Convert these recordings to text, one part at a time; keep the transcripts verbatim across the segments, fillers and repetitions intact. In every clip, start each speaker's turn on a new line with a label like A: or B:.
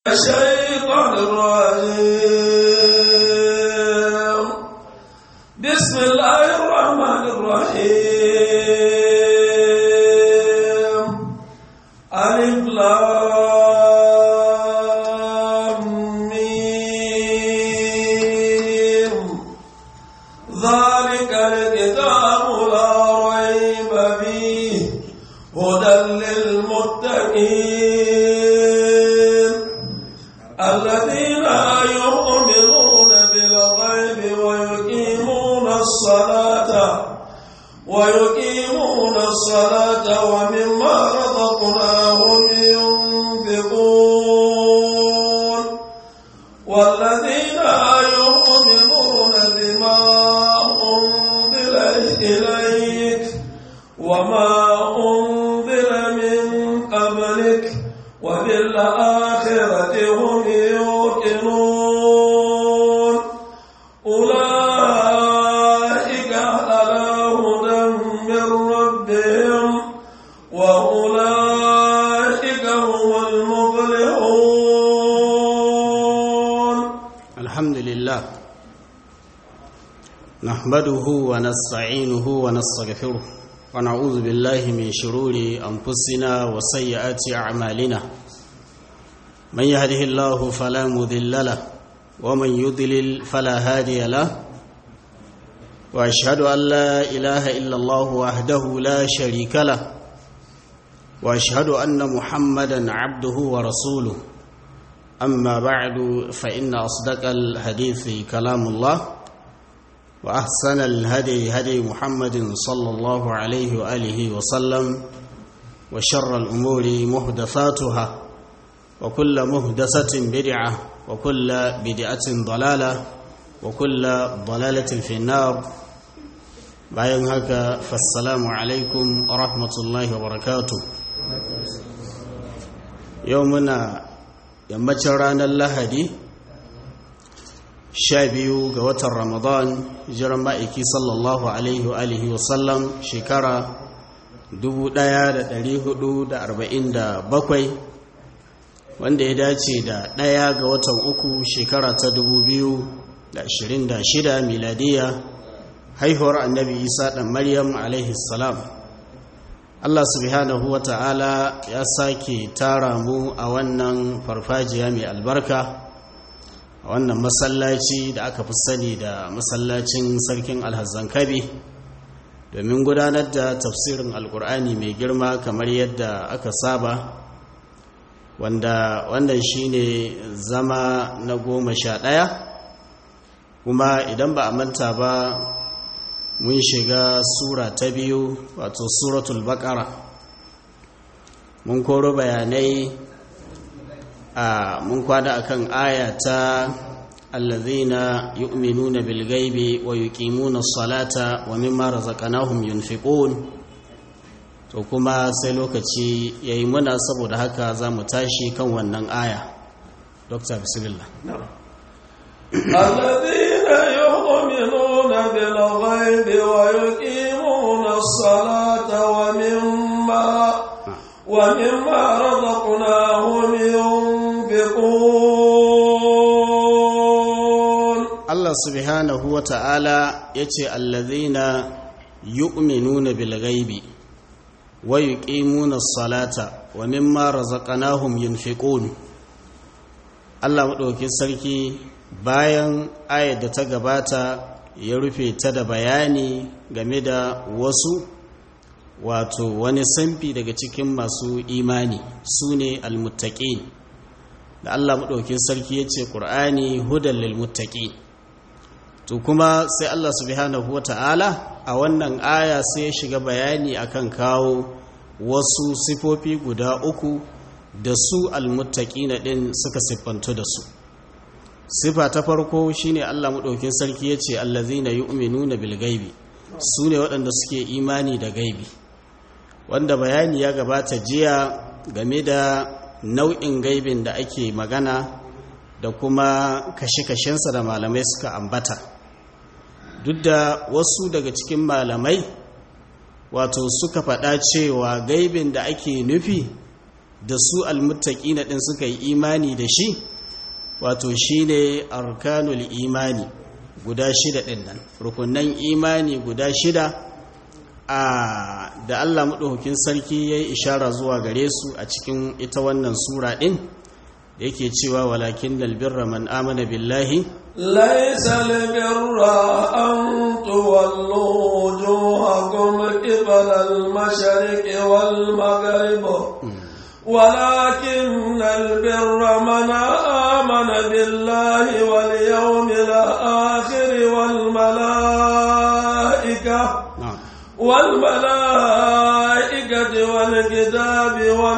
A: الشيطان الرجيم بسم الله الرحمن الرحيم ألف لام ميم ذلك الكتاب لا ريب فيه هدى للمتقين الذين يؤمنون بالغيب ويقيمون الصلاة ويقيمون الصلاة ومما رزقناهم ينفقون والذين يؤمنون بما أنزل إليك وما أنزل من قبلك وبالآخرة هم يوقنون أولئك على هدى من ربهم وأولئك هم المفلحون.
B: الحمد لله نحمده ونستعينه ونستغفره ونعوذ بالله من شرور أنفسنا وسيئات أعمالنا من يهده الله فلا مضل له ومن يضلل فلا هادي له وأشهد أن لا إله إلا الله وحده لا شريك له وأشهد أن محمدا عبده ورسوله أما بعد فإن أصدق الحديث كلام الله وأحسن الهدي هدي محمد صلى الله عليه وآله وسلم وشر الأمور محدثاتها وكل محدثة بدعة وكل بدعة ضلالة وكل ضلالة في النار bayan haka fassalamu alaikum wa rahmatullahi wa barakatuh. Yau muna yammacin ranar Lahadi sha biyu ga watan Ramadan hijiran ma'aiki sallallahu alaihi wa alihi wa sallam shekara dubu ɗaya da ɗari hudu da arba'in da bakwai wanda ya dace da ɗaya ga watan uku shekara ta dubu biyu da ashirin da shida miladiya haihuwar annabi isa ɗan maryam alaihi salam. Allah subhanahu wa ta'ala ya sake tara mu a wannan farfajiya mai albarka a wannan masallaci da aka fi sani da masallacin sarkin alhazan kabi domin gudanar da tafsirin alkur'ani mai girma kamar yadda aka saba wanda wannan shine zama na goma sha ɗaya kuma idan ba a manta ba mun shiga sura ta biyu wato suratul baqara mun koro bayanai a mun kwada akan aya ta allazina yu'minuna bil ghaibi wa yuqimuna as-salata wa mimma razaqnahum yunfiqun to kuma sai lokaci yayi muna saboda haka zamu tashi kan wannan aya. Dr. Bismillah.
A: الذين يؤمنون بالغيب ويقيمون الصلاة ومما ومما رزقناهم ينفقون.
B: الله سبحانه وتعالى يتي الذين يؤمنون بالغيب ويقيمون الصلاة ومما رزقناهم ينفقون. الله مدوكي sarki bayan ayar da ta gabata ya rufe ta da bayani game da wasu wato wani samfi daga cikin masu imani su ne almuttaqin da Allah maɗaukin sarki ya ce ƙur'ani hudan lilmuttaqin to kuma sai Allah subhanahu wata'ala a wannan aya sai ya shiga bayani akan kawo wasu sifofi guda uku da su almuttaqina din suka siffantu da su. Sifa ta farko shine Allah madaukakin sarki yace allazina yu'minuna bil ghaibi sune waɗanda suke imani da gaibi wanda bayani ya gabata jiya game da nau'in gaibin da ake magana da kuma kashe-kashensa da malamai suka ambata duk da wasu daga cikin malamai wato suka faɗa cewa gaibin da ake nufi da su almuttaqina din suka yi imani da shi wato shine arkanul imani guda shida din nan rukunan imani guda shida a da Allah madaukakin sarki yayi ishara zuwa gare su a cikin ita wannan sura din da yake cewa walakinnal birra man amana billahi
A: laysa albirra an tuwallu wujuhakum qibala al-mashriqi wal maghrib ولكن البر من آمن بالله واليوم الآخر والملائكة والملائكة والكتاب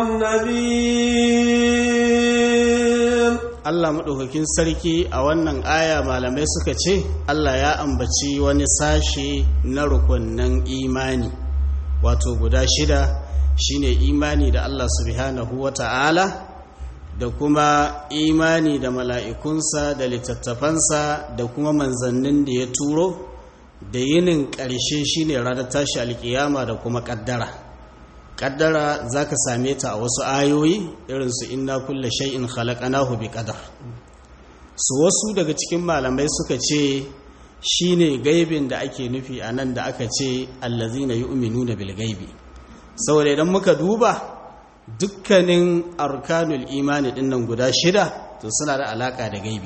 A: والنبيين.
B: Allah maɗaukakin sarki a wannan aya malamai suka ce Allah ya ambaci wani sashe na rukunnan imani wato guda shida shine imani da Allah subhanahu wata'ala da kuma imani da mala'ikunsa da littattafansa da kuma manzannin da ya turo da yinin ƙarshe shine ranar tashi alkiyama da kuma ƙaddara ƙaddara za ka same ta a wasu ayoyi irinsu inna kulle shay'in khalaqnahu bi qadar su wasu daga cikin malamai suka ce shine gaibin da ake nufi a nan da aka ce allazina yu'minuna bil gaibi saboda idan muka duba dukkanin arkanul imani dinnan guda shida to suna da alaka da gaibi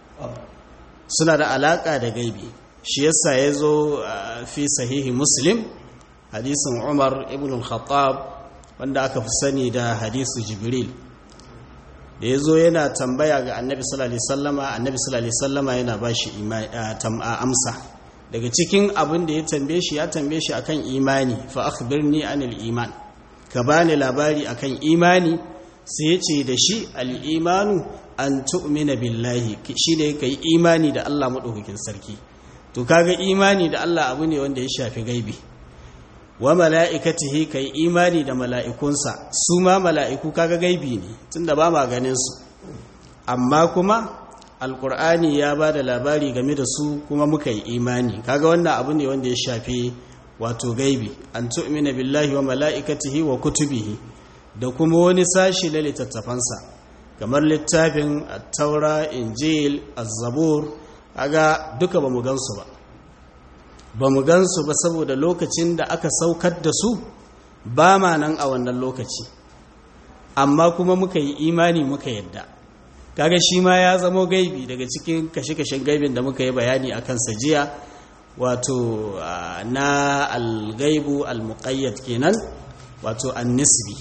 B: suna da alaka da gaibi shi yasa yazo fi sahihi muslim hadisin Umar ibn al-Khattab wanda aka fi sani da hadisu Jibril da yazo yana tambaya ga Annabi sallallahu alaihi wasallama Annabi sallallahu alaihi wasallama yana bashi amsa daga cikin abin da ya tambaye shi ya tambaye shi akan imani fa akhbirni anil iman ka bani labari akan imani sai yace da shi al imanu an tu'mina billahi shine kai imani da Allah madaukakin sarki to kaga imani da Allah abu ne wanda ya shafi gaibi wa mala'ikatihi kai imani da mala'ikunsa su ma mala'iku kaga gaibi ne tunda ba ma ganin su amma kuma alkur'ani ya ba da labari game da su kuma muka yi imani kaga wannan abu ne wanda ya shafi wato gaibi an tu'mina billahi wa mala'ikatihi wa kutubihi da kuma wani sashi na littattafansa kamar littafin at-taura injil az-zabur kaga duka bamu gansu ba bamu gansu ba saboda lokacin da aka saukar da su ba ma nan a wannan lokaci amma kuma muka yi imani muka yadda kaga shi ma ya zamo gaibi daga cikin kashe-kashen gaibin da muka yi bayani a kansa jiya wato na al-gaibu al-muqayyad kenan wato an-nisbi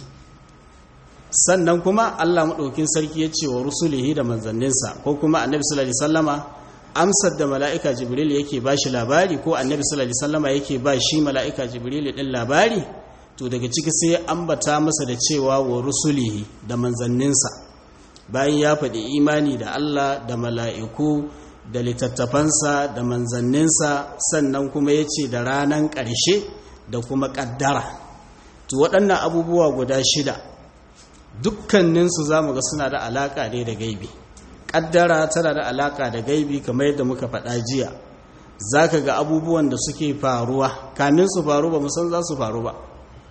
B: sannan kuma Allah madaukin sarki ya ce wa rusulihi da manzanninsa ko kuma annabi sallallahu alaihi wasallama amsar da mala'ika jibril yake ba shi labari ko annabi sallallahu alaihi wasallama yake ba shi mala'ika jibril din labari to daga ciki sai ambata masa da cewa wa rusulihi da manzanninsa bayan ya faɗi imani da Allah da mala'iku da littattafansa da manzanninsa sannan kuma ya ce da ranar ƙarshe da kuma ƙaddara to waɗannan abubuwa guda shida dukkaninsu za mu ga suna da alaƙa ne da gaibi ƙaddara tana da alaƙa da gaibi kamar yadda muka faɗa jiya za ka ga abubuwan da suke faruwa kamin su faru ba musan za su faru ba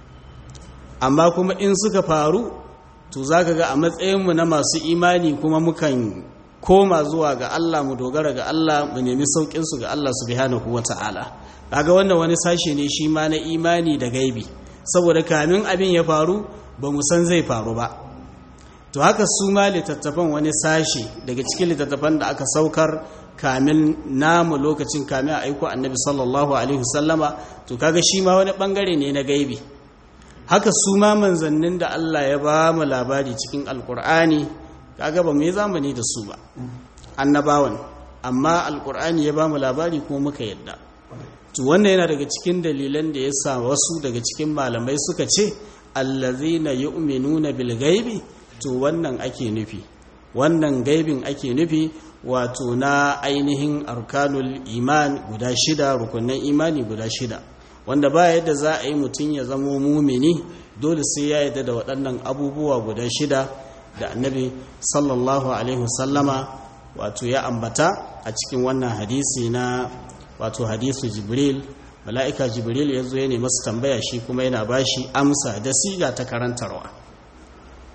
B: amma kuma in suka faru to za ka ga a matsayinmu na masu imani kuma mukan koma zuwa ga Allah mu dogara ga Allah mu nemi sauƙinsu ga Allah subhanahu wa ta'ala kaga wannan wani sashe ne shi ma na imani da gaibi saboda kamin abin ya faru ba mu san zai faru ba to haka su ma littattafan wani sashe daga cikin littattafan da aka saukar kamin namu lokacin kamin a aiko annabi sallallahu alaihi wasallama to kaga shi ma wani bangare ne na gaibi haka su ma manzannin da Allah ya ba mu labari cikin alkur'ani kaga ba mu yi zamani da su ba annabawan amma alkur'ani ya ba mu labari kuma muka yadda to wannan yana daga cikin dalilan da yasa wasu daga cikin malamai suka ce allazina yu'minuna bil ghaibi to wannan ake nufi wannan gaibin ake nufi wato na ainihin arkanul iman guda shida rukunin imani guda shida wanda ba yadda za a yi mutum ya zama mumini dole sai ya yadda da waɗannan abubuwa guda shida da annabi sallallahu alaihi wasallama wato ya ambata a cikin wannan hadisi na wato hadisu jibril mala'ika jibril ya zo ya nemi su tambaya shi kuma yana bashi amsa da siga ta karantarwa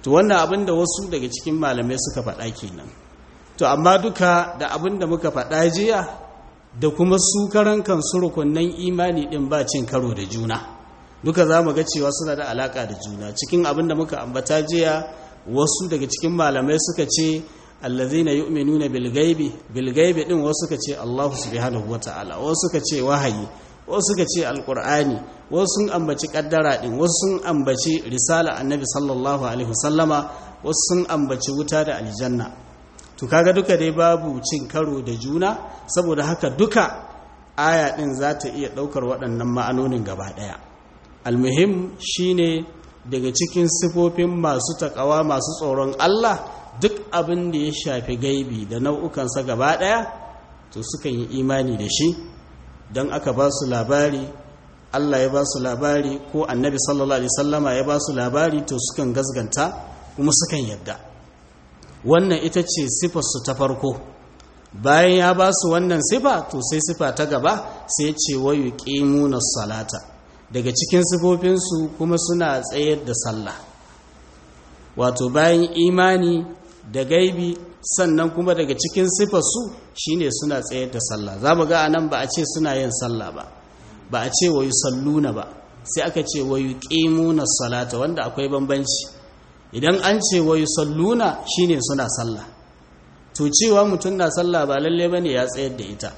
B: to wannan abin da wasu daga cikin malamai suka faɗa kenan. To amma duka da abin da muka faɗa jiya da kuma su karan kansu rukunnan imani ɗin ba cin karo da juna, duka za mu ga cewa suna da alaƙa da juna. Cikin abin da muka ambata jiya, wasu daga cikin malamai suka ce allazina yu'minuna bil ghaibi bil ghaibi din, wasu suka ce Allah subhanahu wataala, wasu suka ce wahayi, wasu suka ce alqur'ani, wasu sun ambaci kaddara din, wasu sun ambaci risala annabi sallallahu alaihi wasallama, wasu sun ambaci wuta da aljanna. To kaga duka dai babu cin karo da juna, saboda haka duka aya din za ta iya daukar waɗannan ma'anonin gaba daya. Almuhim shine daga cikin sifofin masu takawa masu tsoron Allah, duk abin da ya shafi gaibi da nau'ukansa gaba ɗaya to sukan yi imani da shi. Don aka ba su labari, Allah ya ba su labari ko annabi sallallahu alaihi wasallama ya ba su labari, to sukan gazganta kuma sukan yadda. Wannan ita ce sifarsu ta farko. Bayan ya ba su wannan sifa, to sai sifa ta gaba sai ce wa yuqimuna salata. Daga cikin sifofinsu kuma suna tsayar da sallah. Wato bayan imani da gaibi, sannan kuma daga cikin sifarsu shine suna tsayar da sallah. Za mu ga anan ba a ce suna yin sallah ba, ba a ce wa yusalluna ba, sai aka ce wa yuqimuna salata, wanda akwai bambanci. Idan an ce wa yusalluna shine suna sallah, to cewa mutum na sallah ba lalle bane ya tsayar da ita.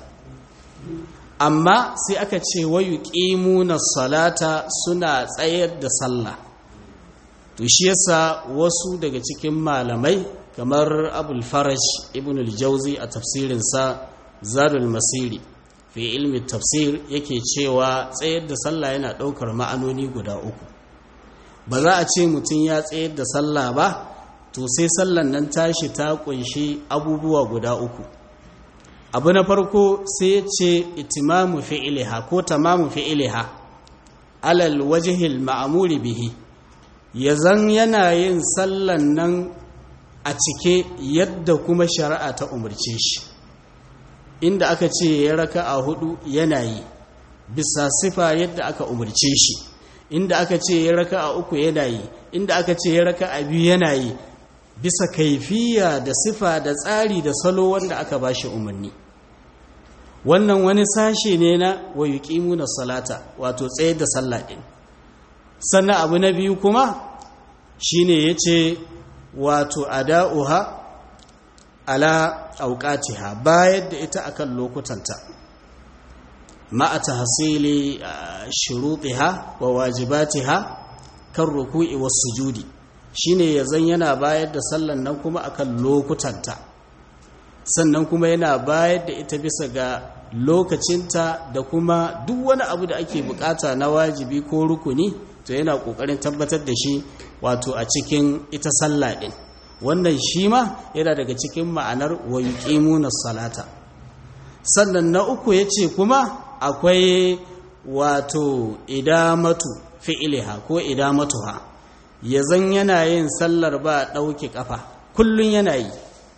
B: Amma sai aka ce wa yuqimuna salata, suna tsayar da sallah. To shi yasa wasu daga cikin malamai kamar Abul Faraj Ibn al-Jawzi a tafsirinsa Zadul Masiri fi ilmi tafsir yake cewa tsayar da sallah yana ɗaukar ma'anoni guda uku. Ba za a ce mutum ya tsayar da sallah ba, to sai sallan nan tashi ta kunshi abubuwa guda uku. Abu na farko sai ya ce itimamu fi'iliha ko tamamu fi'iliha alal wajhil ma'muri bihi, ya zan yana yin sallan nan a cike yadda kuma shari'a ta umarce shi. Inda aka ce ya raka a hudu yana yi bisa sifa yadda aka umarce shi, inda aka ce ya raka a uku yana yi, inda aka ce ya raka a biyu yana yi bisa kaifiya da sifa da tsari da salo wanda aka ba shi umarni. Wannan wani sashe ne na wa yuqimuna salata, wato tsayar da sallah din. Sannan abu na biyu kuma shine yace wato ada'uha ala auqatiha, bayar da ita akan lokutanta, ma'a tahsili shurutiha wa wajibatiha kan ruku'i was sujudi, shine yazan yana bayar da sallan nan kuma akan lokutanta, sannan kuma yana bayar da ita bisa ga lokacinta da kuma duk wani abu da ake bukata na wajibi ko rukuni, to yana kokarin tabbatar da shi wato a cikin ita sallah din. Wannan shi ma yana daga cikin ma'anar wa yuqimuna salata. Sannan na uku yace kuma akwai wato idamatu fi'liha ko idamatuha, yazan yana yin sallar ba dauke kafa, kullun yana yi,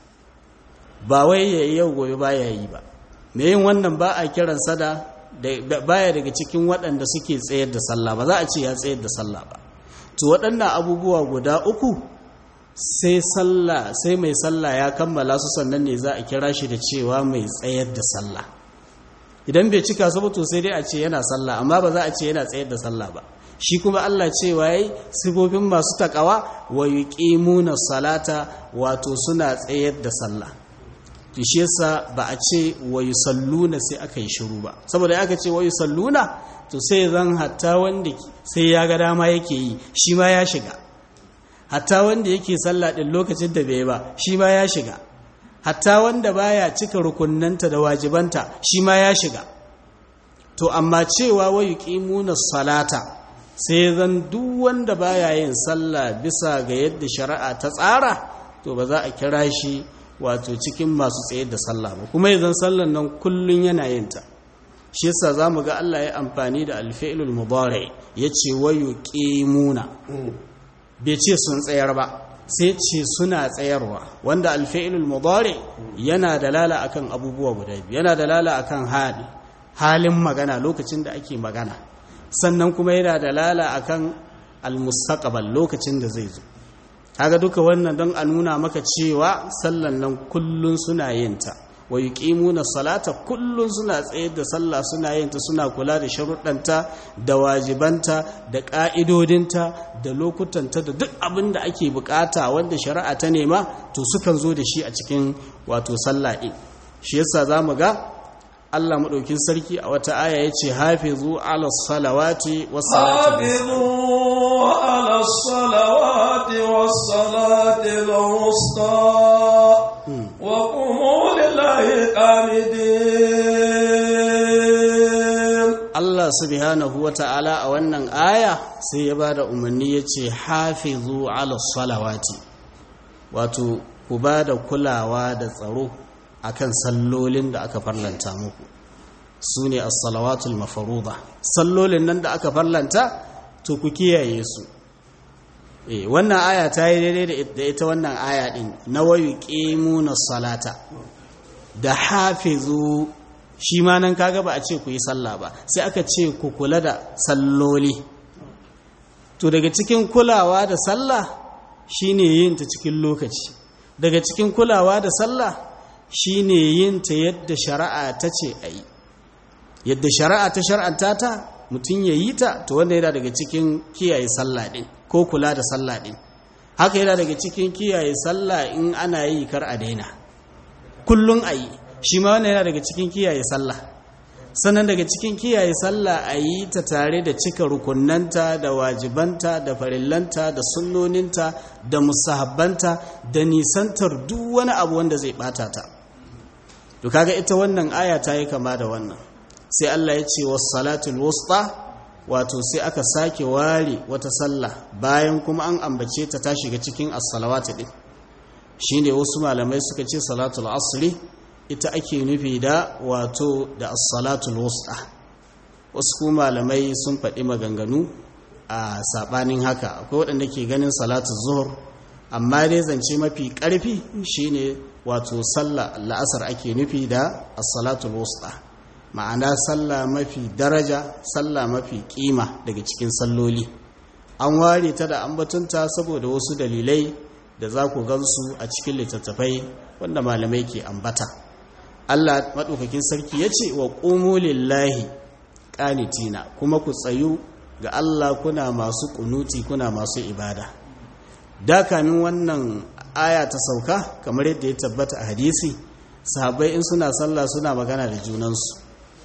B: ba wai yayi yau gobe ba yayi ba. Me yin wannan ba a kiransa da baya daga cikin waɗanda suke tsayar da sallah, ba za a ce ya tsayar da sallah ba. To waɗannan abubuwa guda uku sai sallah sai mai sallah ya kammala su, sannan ne za a kira shi da cewa mai tsayar da sallah. Idan bai cika su ba, to sai dai a ce yana sallah, amma ba za a ce yana tsayar da sallah ba. Shi kuma Allah cewa yayi sifofin masu takawa wa yuqimuna salata, wato suna tsayar da sallah. To shi yasa ba a ce wa yusalluna sai aka yi shiru ba, saboda aka ce wa yusalluna to sai zan hatta wanda sai ya ga dama yake yi shi ma ya shiga, hatta wanda yake sallah din lokacin da bai ba shi ma ya shiga, hatta wanda baya cika rukunnanta da wajibanta shi ma ya shiga. To amma cewa wa yuqimuna salata, sai zan duk wanda baya yin sallah bisa ga yadda shari'a ta tsara, to ba za a kira shi wato cikin masu tsaye da sallah ba, kuma idan sallan nan kullun yana yin ta. Shi yasa zamu ga Allah ya amfani da al-fi'lul mudari, yace wa yuqimuna, bai ce sun tsayar ba, sai ce suna tsayarwa, wanda al-fi'lul mudari yana dalala akan abubuwa guda biyu. Yana dalala akan hali halin magana lokacin da ake magana, sannan kuma yana dalala akan al-mustaqbal lokacin da zai zo. kaga duka wannan don a nuna maka cewa sallan nan kullun suna yin ta wa yuqimuna salata kullun suna tsaye da sallah suna yin ta suna kula da sharuɗanta da wajibanta da ƙa'idodinta da lokutanta da duk abin da ake bukata wanda shari'a ta nema to sukan zo da shi a cikin wato sallah ɗin shi yasa zamu ga Allah madaukin sarki a wata aya yace hafizu ala salawati was salati
A: ala salawati was salati al-wusta wa qumu lillahi qanidin.
B: Allah subhanahu wa ta'ala a wannan aya sai ya bada umarni yace hafizu ala salawati wato ku bada kulawa da tsaro akan sallolin da aka farlanta muku su ne as-salawatul mafruḍa sallolin nan da aka farlanta to ku kiyaye su eh wannan aya ta yi daidai da ita wannan aya din na wayu qimuna salata da hafizu shi ma nan kaga ba a ce ku yi sallah ba sai aka ce ku kula da salloli to daga cikin kulawa da sallah shine yin ta cikin lokaci daga cikin kulawa da sallah shi ne yin ta yadda shari'a ta ce a yi yadda shari'a ta shar'anta ta mutum ya yi ta to wanda yana daga cikin kiyaye sallah ɗin ko kula da sallah ɗin haka yana daga cikin kiyaye sallah in ana yi kar a daina kullum a yi shi ma wanda yana daga cikin kiyaye sallah sannan daga cikin kiyaye sallah a yi ta tare da cika rukunanta da wajibanta da farillanta da sunnoninta da musahabbanta da nisantar duk wani abu wanda zai bata ta to kaga ita wannan aya ta yi kama da wannan sai Allah ya ce was salatul wusta wato sai aka sake ware wata sallah bayan kuma an ambace ta ta shiga cikin as-salawat din shine wasu malamai suka ce salatul asri ita ake nufi da wato da as-salatul wusta wasu kuma malamai sun faɗi maganganu a sabanin haka akwai waɗanda ke ganin salatul zuhur amma dai zance mafi ƙarfi shine wato sallah la'asar ake nufi da as-salatul wusta ma'ana sallah mafi daraja sallah mafi kima daga cikin salloli an ware ta da ambatunta saboda wasu dalilai da za ku gansu a cikin littattafai wanda malamai ke ambata Allah maɗaukakin sarki ya ce wa ƙumu lillahi ƙanitina kuma ku tsayu ga Allah kuna masu ƙunuti kuna masu ibada da kamin wannan aya ta sauka kamar yadda ya tabbata a hadisi sahabbai in suna sallah suna magana da junansu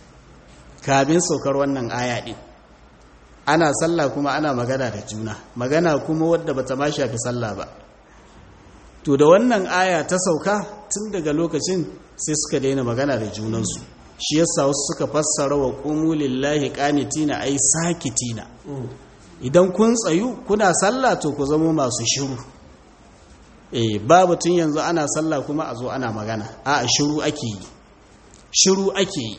B: kamin saukar wannan aya ɗin ana sallah kuma ana magana da juna magana kuma wadda bata ma shafi sallah ba to da wannan aya ta sauka tun daga lokacin sai suka daina magana da junansu shi yasa wasu suka fassara wa qumu lillahi qanitina ay sakitina idan kun tsayu kuna sallah to ku zama masu shiru eh babu tun yanzu ana sallah kuma a zo ana magana a shiru ake yi shiru ake yi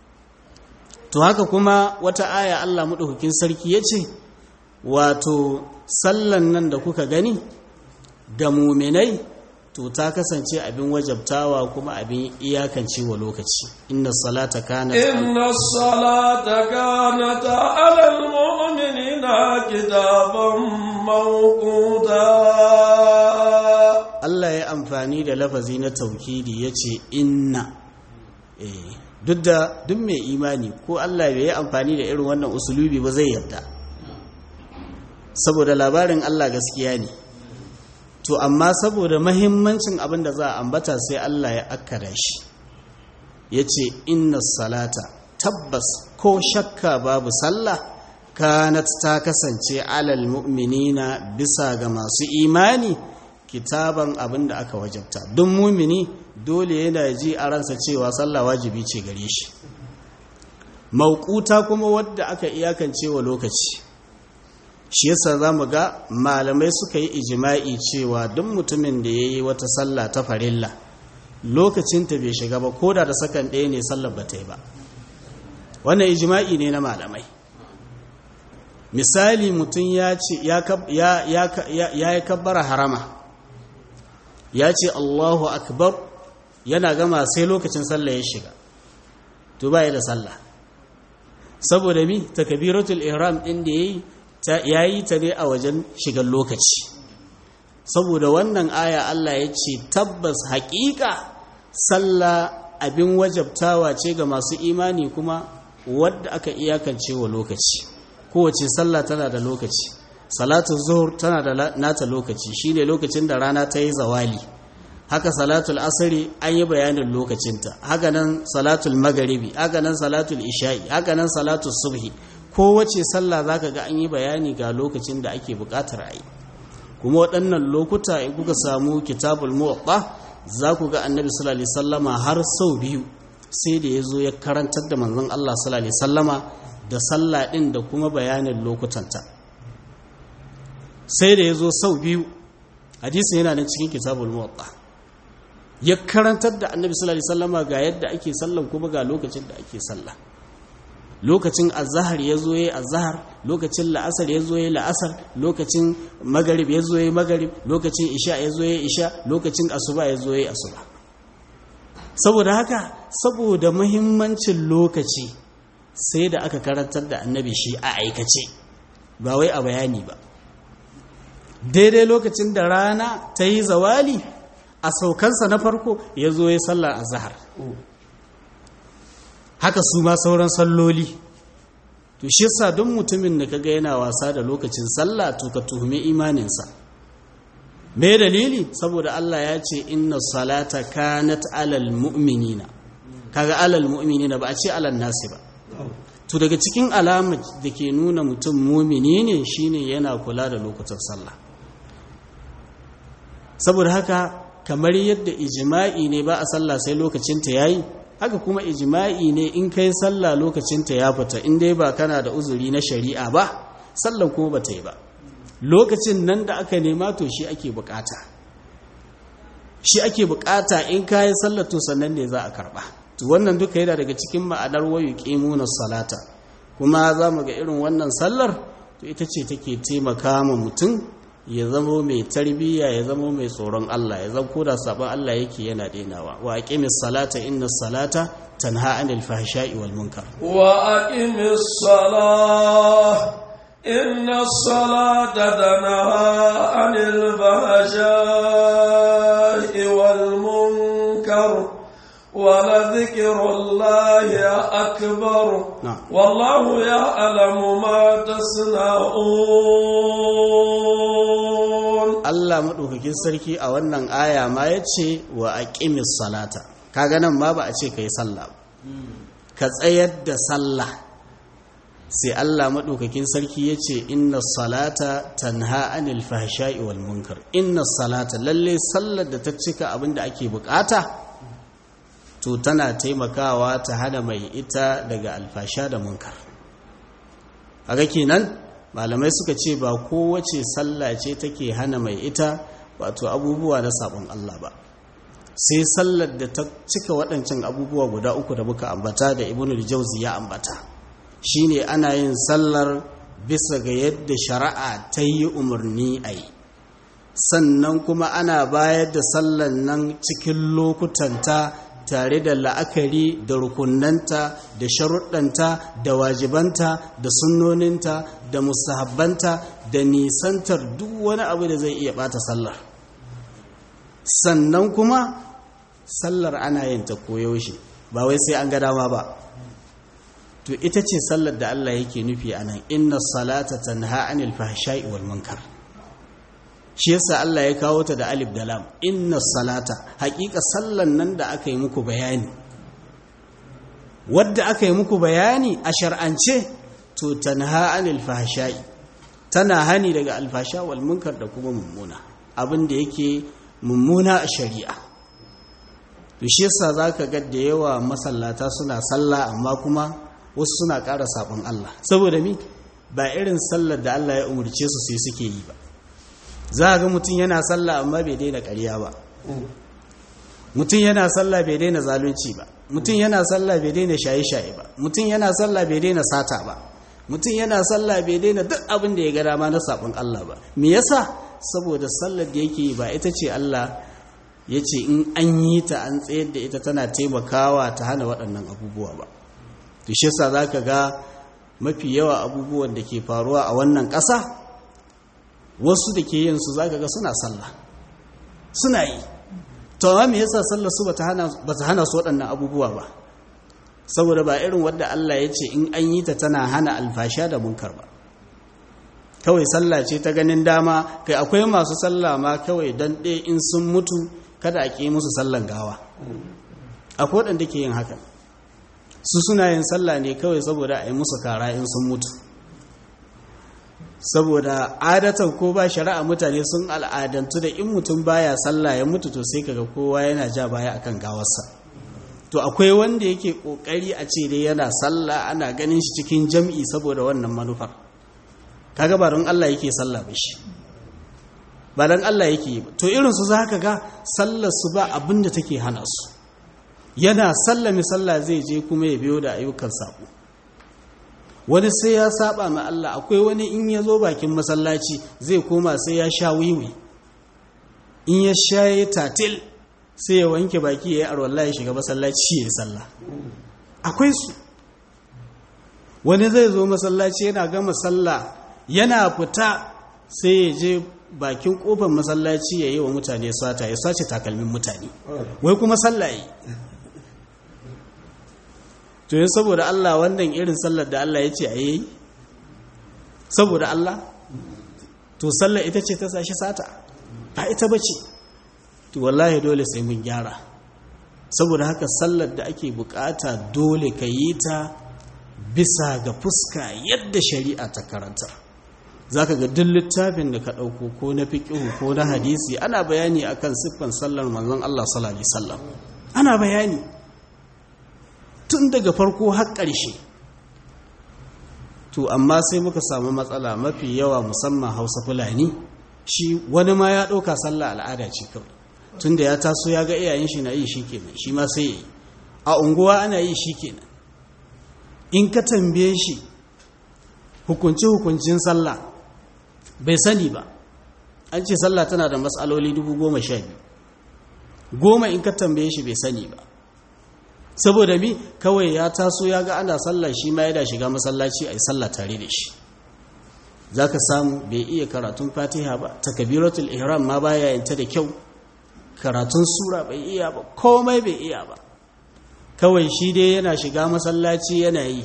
B: to haka kuma wata aya Allah madaukakin sarki yace wato sallan nan da kuka gani ga mu'minai to ta kasance abin wajabtawa kuma abin iyakance wa lokaci inna salata kanat
A: inna salata kanat ala almu'minina kitaban mawquta
B: Allah ya amfani da lafazi na tauhidi yace inna eh duk da duk mai imani ko Allah bai yi amfani da irin wannan usulubi ba zai yarda saboda labarin Allah gaskiya ne to amma saboda mahimmancin abin da za a ambata sai Allah ya akkada shi ya ce inna salata tabbas ko shakka babu sallah kanat ta kasance alal mu'minina bisa ga masu imani kitaban abin da aka wajabta don mumini dole yana ji a ransa cewa sallah wajibi ce gare shi mauquta kuma wadda aka iyakance wa lokaci shi yasa zamu ga malamai suka yi ijma'i cewa duk mutumin da yayi wata sallah ta farilla lokacin ta bai shiga ba koda da sakan ɗaya ne sallar ba ta yi ba wannan ijma'i ne na malamai misali mutum ya ce ya ya ya ya kabbara harama ya ce Allahu akbar yana gama sai lokacin sallah ya shiga to bai da sallah saboda mi takbiratul ihram din da yayi ta yayi ta ne a wajen shigar lokaci saboda wannan aya Allah ya ce tabbas haƙiƙa sallah abin wajabtawa ce ga masu imani kuma wadda aka iyakance wa lokaci. Kowace sallah tana da lokaci. Salatul zuhur tana da nata lokaci, shine lokacin da rana ta yi zawali. Haka salatul asri an yi bayanin lokacinta. Haka nan salatul magharibi, haka nan salatul isha'i, haka nan salatul subhi. Kowace sallah zaka ga an yi bayani ga lokacin da ake buƙatar a yi. Kuma waɗannan lokuta in kuka samu kitabul muwatta za ku ga annabi sallallahu alaihi sallama har sau biyu sai da ya zo ya karantar da manzon Allah sallallahu alaihi sallama da sallah ɗin da kuma bayanin lokutanta. Sai da ya zo sau biyu, hadisin yana nan cikin kitabul muwatta, ya karantar da annabi sallallahu alaihi sallama ga yadda ake sallan kuma ga lokacin da ake sallah. Lokacin azahar ya zo ya yi azahar, lokacin la'asar ya zo ya yi la'asar, lokacin magarib ya zo ya yi magarib, lokacin isha ya zo ya yi isha, lokacin asuba ya zo ya yi asuba. Saboda haka, saboda muhimmancin lokaci sai da aka karantar da annabi shi a aikace, ba wai a bayani ba. Daidai lokacin da rana ta yi zawali, a saukansa na farko ya zo ya yi sallar azahar. Haka su ma sauran salloli. To shi yasa don mutumin da kaga yana wasa da lokacin sallah to ka tuhumi imaninsa. Me dalili? Saboda Allah ya ce inna salata kanat alal mu'minina. Kaga alal mu'minina ba a ce alal nasi ba. To daga cikin alamar da ke nuna mutum mu'mini ne shine yana kula da lokutan sallah. Saboda haka kamar yadda ijma'i ne ba a sallah sai lokacin ta yayi, haka kuma ijma'i ne in kai sallah lokacinta ya fita in dai ba kana da uzuri na shari'a ba, sallan kuma ba ta yi ba. Lokacin nan da aka nema to shi ake bukata, shi ake bukata in kayi sallah to sannan ne za a karba. To wannan duka yana daga cikin ma'anar wayu qimuna salata. Kuma za mu ga irin wannan sallar to ita ce take taimaka ma mutum ya zama mai tarbiyya, ya zama mai tsoron Allah, ya zama koda sabon Allah yake yana dainawa. Wa aqimis salata inna salata tanha anil fahsha'i wal munkar.
A: Wa aqimis salah inna salata tanha anil fahsha'i wal munkar. ولذكر الله أكبر والله يعلم ما تصنعون.
B: Allah madaukakin sarki a wannan aya ma yace wa aqimis salata. Kaga nan ma ba a ce kai sallah ba, ka tsayar da sallah. Sai Allah madaukakin sarki yace inna salata tanha anil fahsha'i wal munkar. Inna salata lalle sallar da ta cika abinda ake bukata to tana taimakawa ta hana mai ita daga alfasha da munkar. Haka kenan malamai suka ce ba kowace sallah ce take hana mai ita wato abubuwa na sabon Allah ba, sai sallar da ta cika waɗancan abubuwa guda uku da muka ambata da Ibnul Jawzi ya ambata. Shine ana yin sallar bisa ga yadda shari'a ta yi umarni a yi, sannan kuma ana bayar da sallar nan cikin lokutanta tare da la'akari da rukunanta da sharuɗanta da wajibanta da sunnoninta da musahabbanta da nisantar duk wani abu da zai iya ɓata sallar. Sannan kuma sallar ana yin ta koyaushe, ba wai sai an ga dama ba. To ita ce sallar da Allah yake nufi anan, inna salata tanha anil fahsha'i wal munkar. Shi yasa Allah ya kawo ta da alif da lam, inna salata, haƙiƙa sallan nan da aka yi muku bayani, wadda aka yi muku bayani a shar'ance to tanha anil fahsha'i, tana hani daga alfasha wal munkar da kuma mummuna, abin da yake mummuna a shari'a. To shi yasa zaka ga da yawa masallata suna sallah amma kuma wasu suna ƙara sabon Allah, saboda mi ba irin sallar da Allah ya umurce su sai suke yi ba. Za a ga mutum yana sallah amma bai daina ƙarya ba, mutum yana sallah bai daina zalunci ba, mutum yana sallah bai daina shaye-shaye ba, mutum yana sallah bai daina sata ba, mutum yana sallah bai daina duk abin da ya ga dama na sabon Allah ba. Me yasa? Saboda sallar da yake yi ba ita ce Allah ya ce in an yi ta an tsayar da ita tana taimakawa ta hana waɗannan abubuwa ba. To shi yasa zaka ga mafi yawa abubuwan da ke faruwa a wannan ƙasa wasu da ke yin su zaka ga suna sallah suna yi to amma me yasa sallar su bata hana bata hana su waɗannan abubuwa ba saboda ba irin wanda Allah ya ce in an yi ta tana hana alfasha da munkar ba kawai sallah ce ta ganin dama kai akwai masu sallah ma kawai dan ɗaya in sun mutu kada a ƙi musu sallan gawa akwai waɗanda ke yin haka su suna yin sallah ne kawai saboda a yi musu kara in sun mutu saboda adatan ko ba shari'a mutane sun al'adantu da in mutum baya sallah ya mutu to sai kaga kowa yana ja baya akan gawarsa to akwai wanda yake kokari a ce dai yana sallah ana ganin shi cikin jam'i saboda wannan manufar kaga ba don Allah yake sallah ba shi ba don Allah yake yi to irin su zaka ga sallar su ba abinda take hana su yana sallami sallah zai je kuma ya biyo da ayyukan sabo wani sai ya saba ma Allah akwai wani in ya zo bakin masallaci zai koma sai ya sha wiwi in ya sha ya tatil sai ya wanke baki ya yi arwallah ya shiga masallaci ya yi sallah akwai su wani zai zo masallaci yana gama sallah yana fita sai ya je bakin kofar masallaci ya yi wa mutane sata ya sace takalmin mutane wai kuma sallah yi to yin saboda Allah wannan irin sallar da Allah ya ce a yi saboda Allah to sallar ita ce ta sashi sata ba ita ba ce to wallahi dole sai mun gyara saboda haka sallar da ake bukata dole ka yi ta bisa ga fuska yadda shari'a ta karanta za ka ga duk littafin da ka ɗauko ko na fiƙihu ko na hadisi ana bayani akan siffan sallar manzon Allah sallallahu alaihi wasallam ana bayani tun daga farko har ƙarshe to amma sai muka samu matsala mafi yawa musamman Hausa Fulani shi wani ma ya ɗauka sallah al'ada ce kawai tun da ya taso ya ga iyayen shi na yi shi kenan shi ma sai yi a unguwa ana yi shi kenan in ka tambaye shi hukunci hukuncin sallah bai sani ba an ce sallah tana da matsaloli dubu goma sha biyu goma in ka tambaye shi bai sani ba saboda mi kawai ya taso ya ga ana sallah shi ma ya da shiga masallaci a yi sallah tare da shi za ka samu bai iya karatun fatiha ba takabiratul ihram ma baya yanta da kyau karatun sura bai iya ba komai bai iya ba kawai shi dai yana shiga masallaci yana yi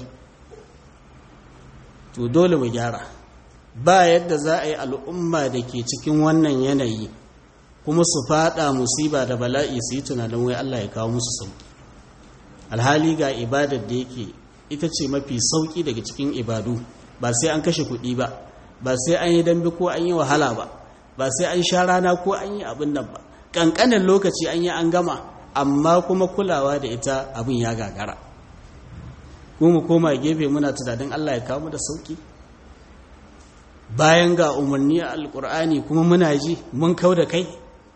B: to dole mu gyara ba yadda za a yi al'umma da ke cikin wannan yanayi kuma su fada musiba da bala'i su yi tunanin wai Allah ya kawo musu sauki alhali ga ibadar da yake ita ce mafi sauki daga cikin ibadu ba sai an kashe kuɗi ba ba sai an yi dambe ko an yi wahala ba ba sai an sha rana ko an yi abin nan ba ƙanƙanin lokaci an yi an gama amma kuma kulawa da ita abin ya gagara kuma koma gefe muna tunanin Allah ya kawo mu da sauki bayan ga umarni a alƙur'ani kuma muna ji mun kau da kai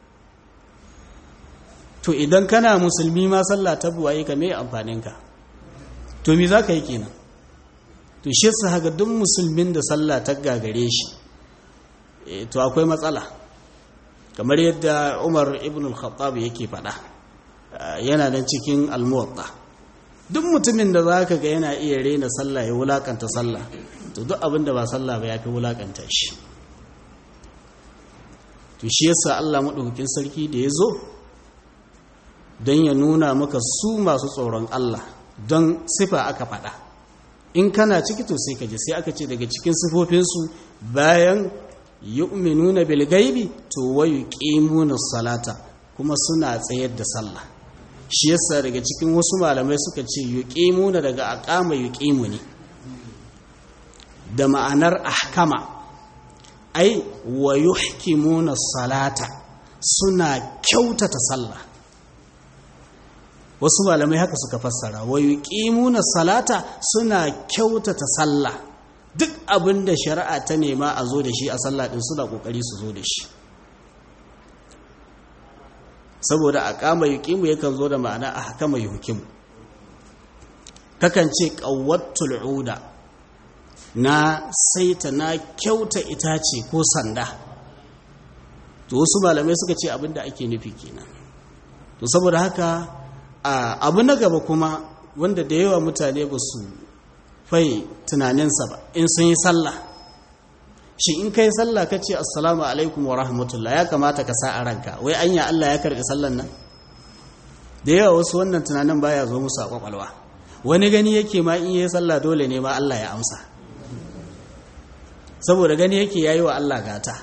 B: to idan kana musulmi ma sallah ta buwaye ka me amfaninka to me za ka yi kenan to shi su haka duk musulmin da sallah ta gagare shi e, to akwai matsala kamar yadda Umar ibn al-Khattab yake faɗa yana nan cikin al-Muwatta duk mutumin da za ka ga yana iya rena sallah ya wulakanta sallah to duk abin da ba sallah ba ya fi wulakanta shi to shi yasa Allah madaukakin sarki da ya zo don ya nuna maka su masu tsoron Allah don sifa aka faɗa in kana ciki to sai ka ji sai aka ce daga cikin sifofinsu bayan yu'minuna bil gaibi to wa yuqimuna salata kuma suna tsayar da sallah shi yasa daga cikin wasu malamai suka ce yuqimuna daga aqama yuqimu ne da ma'anar ahkama ai wa yuhkimuna salata suna kyautata sallah wasu malamai haka suka fassara wa yuqimuna salata suna kyautata sallah duk abinda shari'a ta nema a zo da shi a sallah din suna kokari su zo da shi saboda aqama yuqimu yakan zo da ma'ana ahkama yuhkimu kakan ce qawwatul uda na saita na kyauta itace ko sanda to wasu malamai suka ce abinda ake nufi kenan to saboda haka abu na gaba kuma wanda da yawa mutane ba su fai tunaninsa ba in sun yi sallah shi in kai sallah ka ce assalamu alaikum wa rahmatullah ya kamata ka sa a ranka wai anya Allah ya karɓi sallan nan da yawa wasu wannan tunanin baya zo musu a kwakwalwa wani gani yake ma in yi sallah dole ne ma Allah ya amsa saboda gani yake yayi wa Allah gata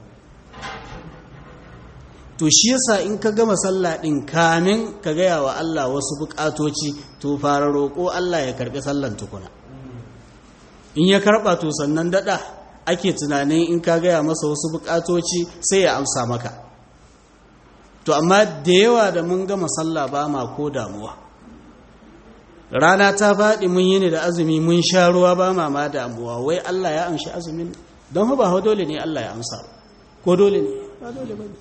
B: to shi yasa in ka gama sallah din kamin ka gaya wa Allah wasu bukatoci to fara roƙo Allah ya karɓi sallan tukuna in ya karɓa to sannan dada ake tunanin in ka gaya masa wasu bukatoci sai ya amsa maka to amma da yawa da mun gama sallah ba ma ko damuwa rana ta faɗi mun yi ne da azumi mun sha ruwa ba ma ma damuwa wai Allah ya amshi azumin don ba ha dole ne Allah ya amsa ko dole ne ba dole bane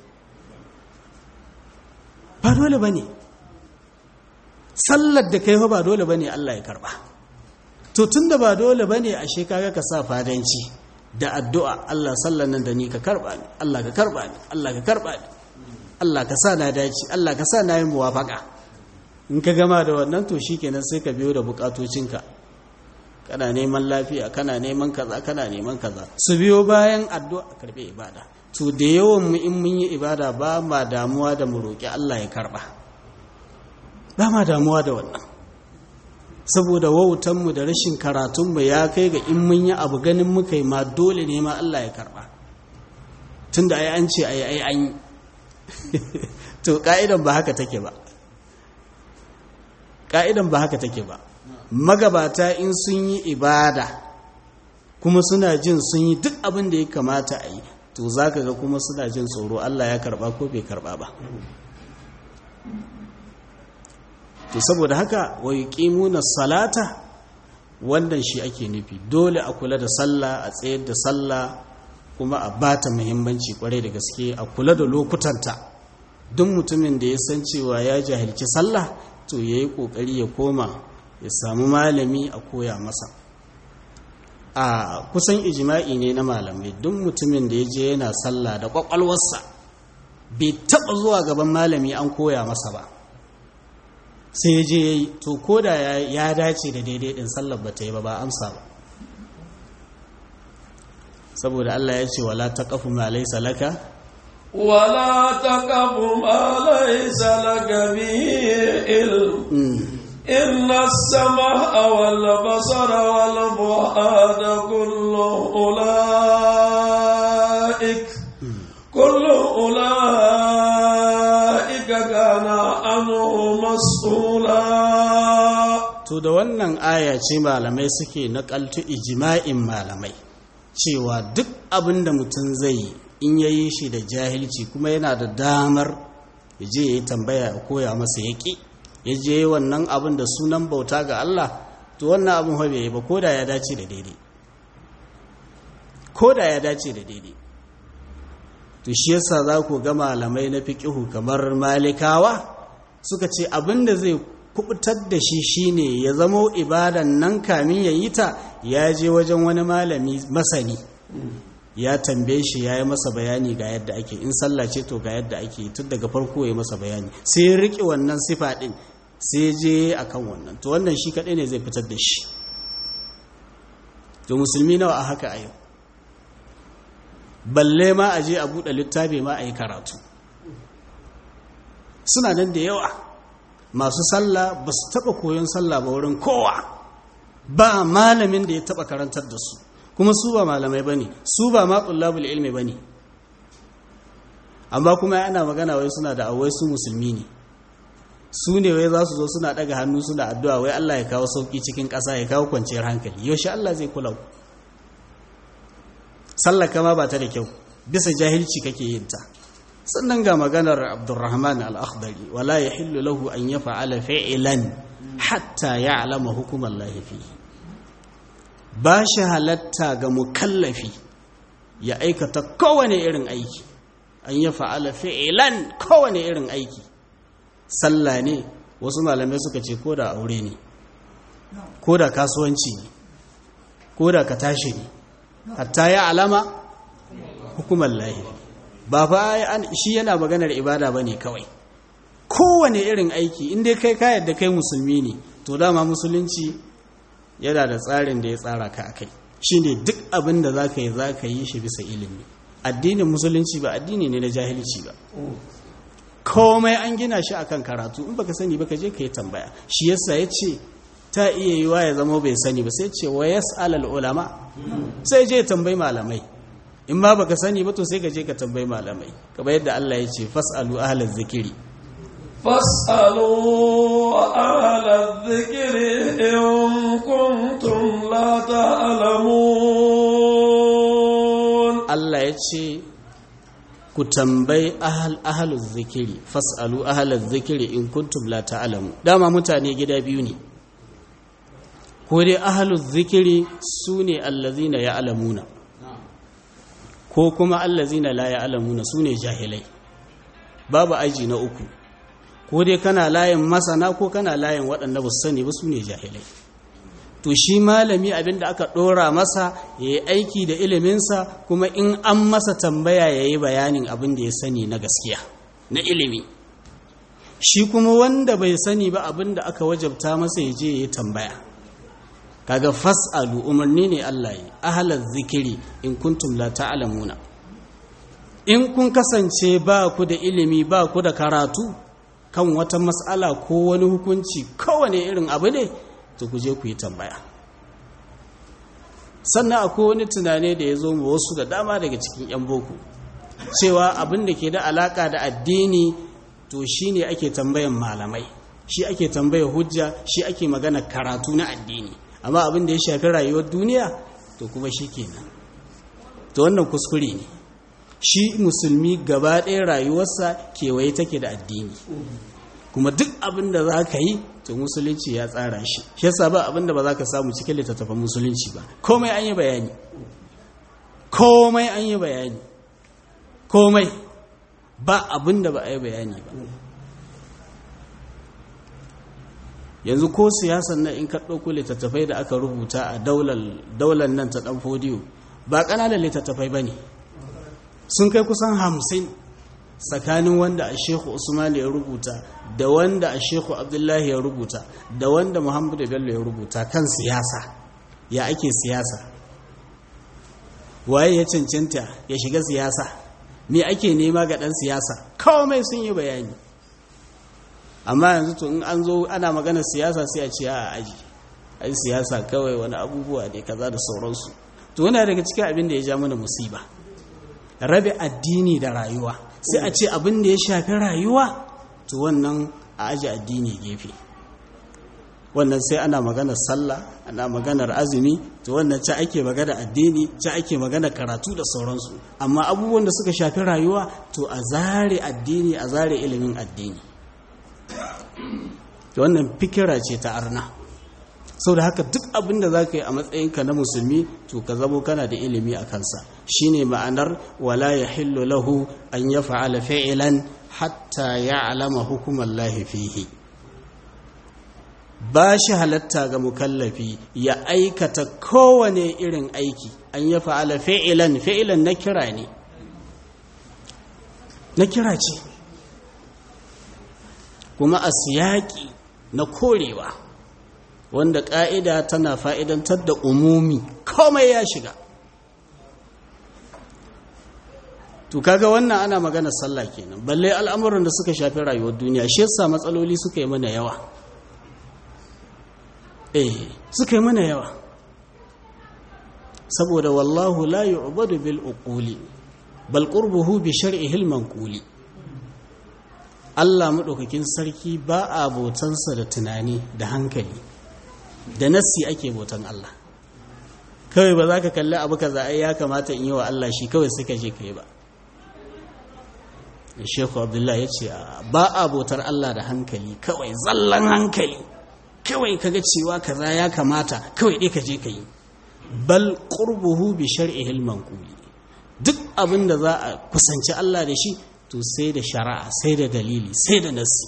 B: ba dole bane sallar da kai ba dole bane Allah ya karba to tunda ba dole bane ashe kaga ka sa fadanci da addu'a Allah sallan nan da ni ka karba ni Allah ka karba ni Allah ka karba ni Allah ka sa na dace Allah ka sa na yi muwafaka in ka gama da wannan to shikenan sai ka biyo da bukatocinka kana neman lafiya kana neman kaza kana neman kaza su biyo bayan addu'a karbe ibada to da yawan mu in mun yi ibada ba ma damuwa da mu roki Allah ya karba ba ma damuwa da wannan saboda wautan mu da rashin karatun mu ya kai ga in mun yi abu ganin muka yi ma dole ne ma Allah ya karba tunda ai an ce ai ai an yi to ka'idan ba haka take ba ka'idan ba haka take ba magabata in sun yi ibada kuma suna jin sun yi duk abin da ya kamata a yi to zaka ga kuma suna jin tsoro Allah ya karba ko bai karba ba to saboda haka wa yuqimuna salata wannan shi ake nufi dole a kula da sallah a tsayar da sallah kuma a bata muhimmanci kwarai da gaske a kula da lokutanta duk mutumin da ya san cewa ya jahilci sallah to yayi kokari ya koma ya samu malami a koya masa a kusan ijma'i ne na malamai duk mutumin da ya je yana sallah da kwakwalwarsa bai taba zuwa gaban malami an koya masa ba sai je yayi to koda ya dace da daidai din sallar ba ta yi ba ba amsa ba saboda Allah ya ce wala taqafu ma laysa laka
A: wala taqafu ma laysa laka bihi ilm inna as-sam'a wal basara wal fu'ada kullu ulaik kullu ulaik kana anhu mas'ula.
B: To da wannan aya ce malamai suke nakaltu ijma'in malamai cewa duk abin da mutum zai yi in ya yi shi da jahilci kuma yana da damar ya je ya yi tambaya ya koya masa yaƙi ya je wannan abin da sunan bauta ga Allah to wannan abin bai yi ba ko da ya dace da daidai ko da ya dace da daidai to shi yasa za ku ga malamai na fiqihu kamar malikawa suka ce abin da zai kubutar da shi shine ya zamo ibadan nan kamin ya yi ta ya je wajen wani malami masani ya tambaye shi ya yi masa bayani ga yadda ake in sallah ce to ga yadda ake tun daga farko ya masa bayani sai ya riƙe wannan sifa ɗin sai je akan wannan to wannan shi kaɗai ne zai fitar da shi to musulmi nawa a haka a yau balle ma a je a buɗe littafi ma a yi karatu suna nan da yawa masu sallah ba su taɓa koyon sallah ba wurin kowa ba malamin da ya taɓa karantar da su kuma su ba malamai ba ne su ba ma tullabul ilmi ba ne amma kuma yana magana wai suna da awai su musulmi ne su ne wai za su zo suna ɗaga hannu suna addu'a wai Allah ya kawo sauƙi cikin ƙasa ya kawo kwanciyar hankali yaushe Allah zai kula ku sallah kama ba ta da kyau bisa jahilci kake yin ta sannan ga maganar Abdurrahman al-Akhdari wala yahillu lahu an yaf'ala fi'lan hatta ya'lama hukumallahi fihi ba shi halatta ga mukallafi ya aikata kowane irin aiki an yaf'ala fi'lan kowane irin aiki sallah ne wasu malamai suka ce koda aure ne koda kasuwanci ne koda ka tashi ne hatta ya'lama hukumallahi ba fa shi yana maganar ibada ba ne kawai kowane irin aiki inda kai ka yadda kai musulmi ne to dama musulunci yana da tsarin da ya tsara ka akai shine duk abin da za ka yi za ka yi shi bisa ilimi. Addinin musulunci ba addini ne na jahilci ba, komai an gina shi akan karatu. In baka sani baka je ka yi tambaya. Shi yasa ya ce ta iya yiwa ya zama bai sani ba, sai ce wa yas'al ulama, sai je tambayi malamai. In ma baka sani ba to sai ka je ka tambayi malamai, kamar yadda Allah ya ce fas'alu ahlaz zikri
A: fas'alu ahlaz zikri in kuntum la ta'lamun.
B: Allah ya ce ku tambayi ahl ahluz zikri fas'alu ahlaz zikri in kuntum la ta'lamun. Dama mutane gida biyu ne, ko dai ahluz zikri sune allazina ya'lamuna, ko kuma allazina la ya'lamuna sune jahilai. Babu aji na uku, ko dai kana layin masana ko kana layin waɗanda ba su sani ba sune jahilai. To shi malami abinda aka ɗora masa ya yi aiki da iliminsa, kuma in an masa tambaya ya yi bayanin abin da ya sani na gaskiya na ilimi. Shi kuma wanda bai sani ba abin da aka wajabta masa ya je ya yi tambaya. Kaga fas'alu umarni ne Allah yi ahlaz zikiri in kuntum la ta'lamuna. In kun kasance ba ku da ilimi ba ku da karatu kan wata mas'ala ko wani hukunci kowane irin abu ne, to ku je ku yi tambaya. Sannan akwai wani tunane da ya zo mu wasu da dama daga cikin 'yan boko, cewa abin da ke da alaka da addini to shine ake tambayan malamai, shi ake tambayar hujja, shi ake magana karatu na addini. Amma abin da ya shafi rayuwar duniya to kuma shi kenan. To wannan kuskure ne. Shi musulmi gaba ɗaya rayuwarsa kewaye take da addini, kuma duk abin da za ka yi to musulunci ya tsara shi. Shi yasa ba abin da ba za ka samu cikin littattafan musulunci ba. Komai an yi bayani, komai an yi bayani, komai ba abin da ba a yi bayani ba. Yanzu ko siyasan nan in ka ɗauko littattafai da aka rubuta a daular nan ta ɗan fodiyo, ba ƙananan littattafai ba ne, sun kai kusan hamsin, tsakanin wanda a shehu usmani ya rubuta da wanda a shehu abdullahi ya rubuta da wanda muhammadu bello ya rubuta kan siyasa. Ya ake siyasa, waye ya cancanta ya shiga siyasa, me ake nema ga ɗan siyasa, kawai sun yi bayani. Amma yanzu to in an zo ana magana siyasa sai a ce a aji ai siyasa kawai wani abubuwa ne kaza da sauransu. To wani daga cikin abin da ya ja mana musiba, rabe addini da rayuwa. Sai a ce abin da ya shafi rayuwa to wannan a aji addini gefe, wannan sai ana maganar sallah, ana maganar azumi, to wannan ci ake magana addini, ci ake magana karatu da sauransu. Amma abubuwan da suka shafi rayuwa to a zare addini, a zare ilimin addini. Wannan fikira ce ta arna. Sau da haka duk abin da za ka yi a matsayinka na musulmi to ka zamo kana da ilimi a kansa. Shi ne ma'anar wala ya hillu lahu an ya fa'ala fa'ilan hatta ya alama hukumar lahi fihi. Ba shi halatta ga mukallafi ya aikata kowane irin aiki, an ya fa'ala fa'ilan, fa'ilan na kira ne, na kira ce, kuma a siyaƙi na korewa, wanda ƙa'ida tana fa'idantar da umumi, komai ya shiga. To kaga wannan ana magana sallah kenan, balle al'amuran da suka shafi rayuwar duniya. Shi yasa matsaloli suka yi mana yawa, eh suka yi mana yawa, saboda wallahu la yu'badu bil uquli bal qurbuhu bi shar'ihi al manquli. Allah maɗaukakin sarki ba a botansa da tunani da hankali, da nassi ake botan Allah. Kawai ba za ka kalli abu kaza ai ya kamata in yi wa Allah shi kawai suka je ka yi ba. Sheikh Abdullah ya ce ba a botar Allah da hankali, kawai zallan hankali, kawai kaga cewa kaza ya kamata kawai dai ka je ka yi. Bal qurbuhu bi shar'ihi al-manquli. Duk abin da za a kusanci Allah da shi to sai da shari'a, sai da dalili, sai da nassi.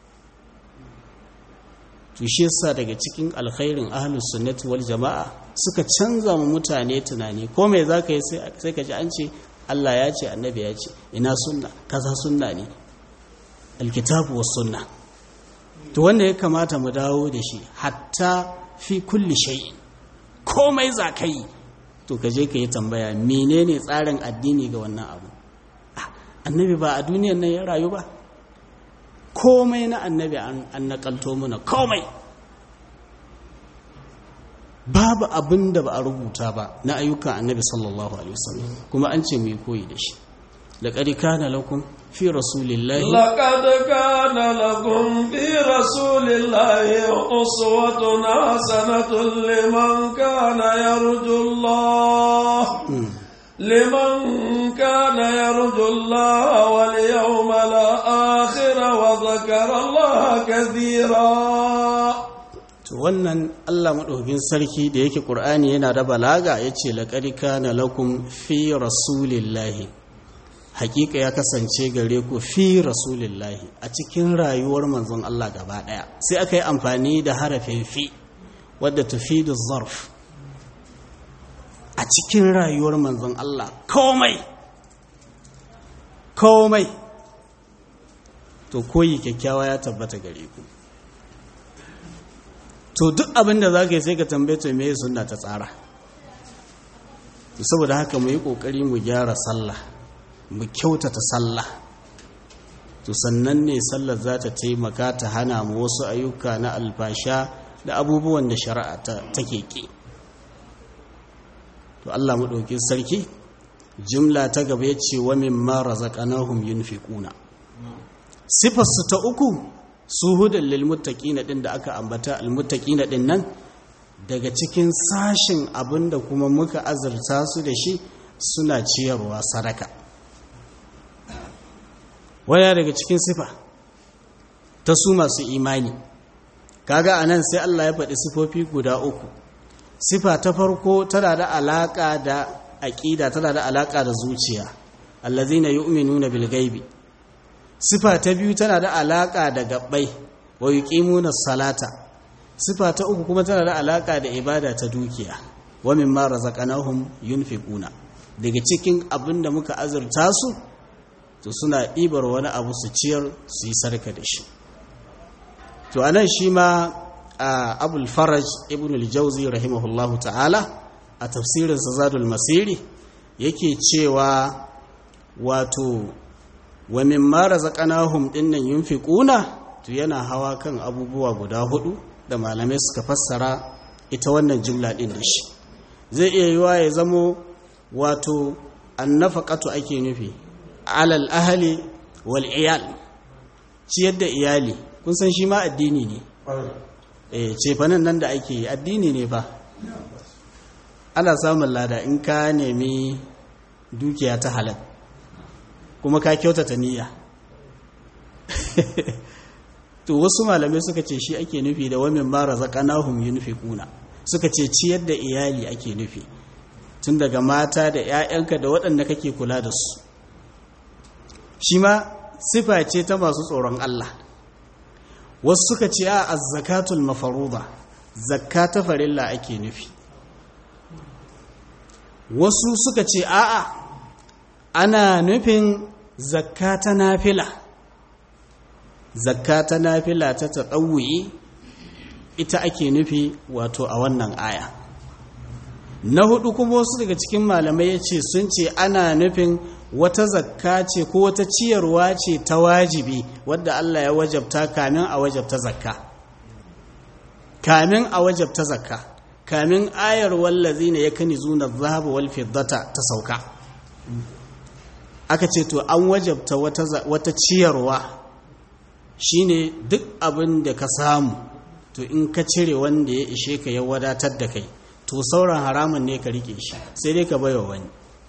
B: To shi yasa daga cikin alkhairin ahlus sunnati wal jama'a suka canza mu mutane tunani. Ko me zaka yi sai ka ji an ce Allah ya ce, annabi ya ce, ina sunna, kaza sunna ne, alkitabu was sunna. To wanda ya kamata mu dawo da shi hatta fi kulli shay'in, komai zaka yi to ka je ka yi tambaya menene tsarin addini ga wannan abu. Annabi ba a duniyan nan ya rayu ba, komai na annabi an nakalto muna komai, babu abin da ba a rubuta ba na ayyukan annabi sallallahu alaihi wasallam, kuma an ce mu yi koyi da shi. laqad kana lakum fi rasulillahi
A: laqad kana lakum fi rasulillahi uswatun hasanatun liman kana yarjullah liman kana yarjullah wal yawmal akhir wa dhakara Allah kathira.
B: to wannan Allah madaukakin sarki da yake Qur'ani yana da balaga yace laqad kana lakum fi rasulillahi, hakika ya kasance gare ku fi rasulillahi, a cikin rayuwar manzon Allah gaba daya. Sai aka yi amfani da harafin fi wadda tufidu zarf, a cikin rayuwar manzon Allah komai komai to koyi kyakkyawa ya tabbata gare ku. to duk abin da za ka yi sai ka tambaye to me sunna ta tsara. saboda haka mu yi ƙoƙari mu gyara sallah, mu kyautata sallah, to sannan ne sallar za ta taimaka ta hana mu wasu ayyuka na alfasha da abubuwan da shari'a take ƙi. to Allah mu ɗauki sarki jumla ta gaba ya ce wa mimma razaqnahum yunfiquna. sifarsu ta uku su hudan lil muttaqina din da aka ambata, al muttaqina din nan daga cikin sashin abinda kuma muka azurta su da shi suna ciyarwa sadaka. waya daga cikin sifa ta su masu imani. kaga anan sai Allah ya faɗi sifofi guda uku. sifa ta farko tana da alaka da aqida, tana da alaka da zuciya, allazina yu'minuna bil ghaibi. sifa ta biyu tana da alaka da gabbai, wa yuqimuna salata. sifa ta uku kuma tana da alaka da ibada ta dukiya, wa mimma razaqnahum yunfiquna. daga cikin abinda muka azurta su to suna ɗibar wani abu su ciyar su yi sarka da shi. to anan shi ma abul faraj ibn al-jawzi rahimahullahu ta'ala a tafsirinsa zadul masiri yake cewa wato wa mimma razaqnahum dinnan yunfiquna to yana hawa kan abubuwa guda hudu da malamai suka fassara ita wannan jumla din da shi. zai iya yiwa ya zamo wato annafaqatu ake nufi alal ahli wal iyal, ciyar da iyali. kun san shi ma addini ne, eh cefanen nan da ake yi addini ne fa. ana samun lada in ka nemi dukiya ta halal kuma ka kyautata niyya. to wasu malamai suka ce shi ake nufi da wamin ma razaqnahum yunfiquna, suka ce ciyar da iyali ake nufi, tun daga mata da 'ya'yanka da waɗanda kake kula da su. shi ma sifa ce ta masu tsoron Allah. wasu suka ce a az-zakatul mafruḍa, zakka ta farilla ake nufi. wasu suka ce a'a ana nufin zakka ta nafila, zakka ta nafila ta taɗawuyi ita ake nufi wato a wannan aya. na hudu kuma wasu daga cikin malamai ya ce sun ce ana nufin wata zakka ce ko wata ciyarwa ce ta wajibi wadda Allah ya wajabta kamin a wajabta zakka, kamin a wajabta zakka, kamin ayar wallazina yakunizuna adh-dhahaba wal fiddata ta sauka. aka ce to an wajabta wata wata ciyarwa shine duk abin da ka samu to in ka cire wanda ya ishe ka ya wadatar da kai to sauran haramun ne ka rike shi, sai dai ka baiwa wani.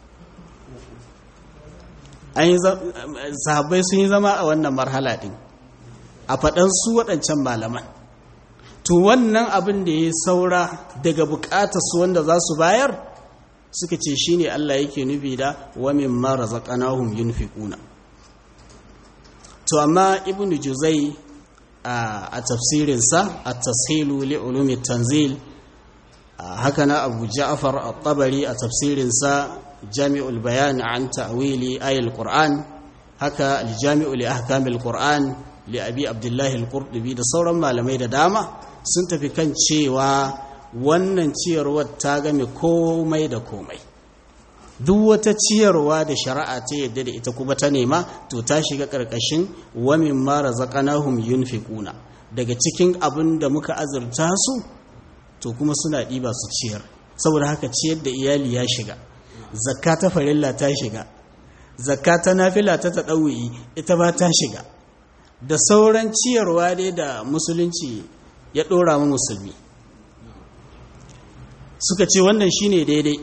B: an yi sahabbai sun yi zama a wannan marhala din a faɗan su waɗancan malaman. to wannan abin da ya saura daga buƙatar su wanda za su bayar suka ce shine Allah yake nufi da wa mimma razaqnahum yunfiquna. to amma ibnu juzai a tafsirinsa at-tashilu li ulumi tanzil, haka na abu ja'far at-tabari a tafsirinsa jami'ul bayan an ta'wili ayatul qur'an, haka al-jami'u li ahkamil qur'an li abi abdullah al-qurtubi da sauran malamai da dama sun tafi kan cewa wannan ciyarwar ta game komai da komai. Duk wata ciyarwa da shari'a ta yadda da ita kuma ta nema to ta shiga ƙarƙashin wa mimma razaqnahum yunfiquna, daga cikin abin da muka azurta su to kuma suna ɗiba su ciyar. Saboda haka ciyar da iyali ya shiga, zakka ta farilla ta shiga, zakka ta nafila ta taɗawu'i ita ba ta shiga, da sauran ciyarwa dai da musulunci ya ɗora mu musulmi. Suka ce wannan shine daidai,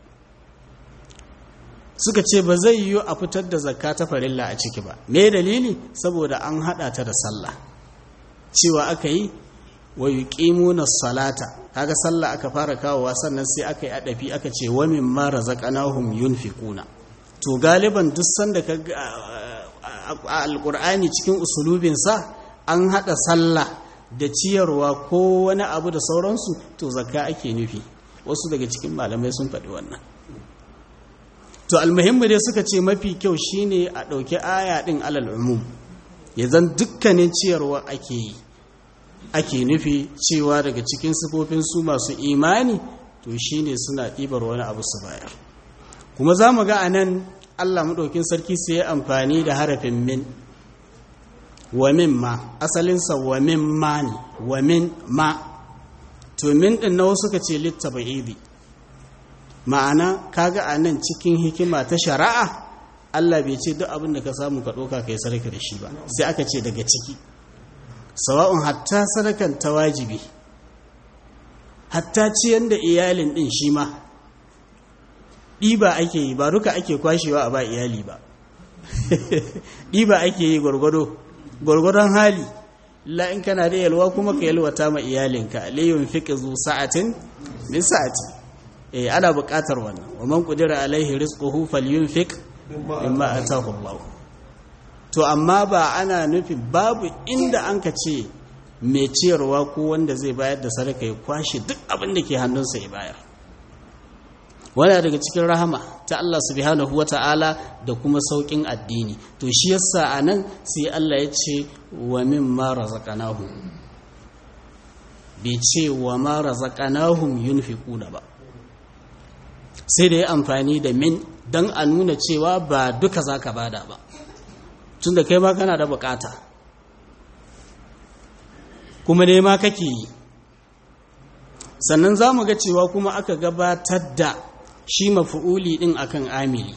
B: suka ce ba zai yiwu a fitar da zakka ta farilla a ciki ba. Me dalili? Saboda an haɗa ta da sallah, cewa aka yi wa yuqimuna salata, kaga sallah aka fara kawowa, sannan sai aka yi adafi aka ce wa mimma razaqnahum yunfiquna. To galiban duk sanda ka a alqur'ani cikin usulubin sa an hada sallah da ciyarwa ko wani abu da sauransu, to zakka ake nufi. Wasu daga cikin malamai sun faɗi wannan. To almuhimmi dai suka ce mafi kyau shine a ɗauki aya ɗin alal umum, yanzu dukkanin ciyarwa ake yi, ake nufi cewa daga cikin sifofin su masu imani to shine suna ɗibar wani abu su bayar. Kuma za mu ga a nan Allah maɗaukin sarki sai ya amfani da harafin min, wa min ma, asalinsa wa min ma ne, wa min ma. To min ɗin na wasu ka ce littaba'ibi, ma'ana kaga a nan cikin hikima ta shari'a Allah bai ce duk abin da ka samu ka ɗauka ka yi sadaka da shi ba, sai aka ce daga ciki. Sawa'un hatta sadakan ta wajibi, hatta ciyan da iyalin ɗin shi ma ɗiba ake yi, ba duka ake kwashewa a ba iyali ba. Ɗiba ake yi gwargwado, gwargwadon hali. La in kana da yalwa kuma ka yalwata ma iyalinka, liyun fiƙi zu sa'atin min sa'ati. Eh, ana buƙatar wannan. Wa man qudira alaihi rizquhu falyunfiq mimma ataahu Allah. To amma ba ana nufin babu inda an ka ce mai ciyarwa ko wanda zai bayar da sadaka ya kwashe duk abin da ke hannunsa ya bayar. Wanda daga cikin rahama ta Allah subhanahu wata'ala da kuma saukin addini. To shi yasa anan sai Allah ya ce wa mimma razaqnahum, bai ce wa ma razaqnahum yunfiquna ba, sai da ya amfani da min don a nuna cewa ba duka za ka bada ba, tun da kai ma kana da bukata kuma nema kake yi. Sannan za mu ga cewa kuma aka gabatar da shi mafu'uli ɗin akan amili,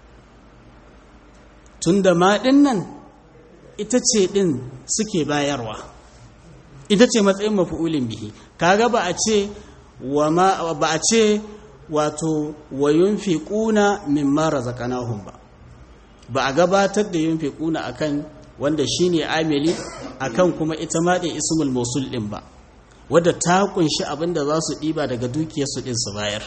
B: tun da ma ɗin nan ita ce ɗin suke bayarwa, ita ce matsayin mafu'ulin bihi. Kaga ba a ce ba a ce wato wa yunfiquna mimma razaqnahum ba, ba a gabatar da yunfiquna akan wanda shine amili akan kuma ita ma da ismul mausul din ba, wadda ta kunshi abinda za su diba daga dukiyar su din su bayar.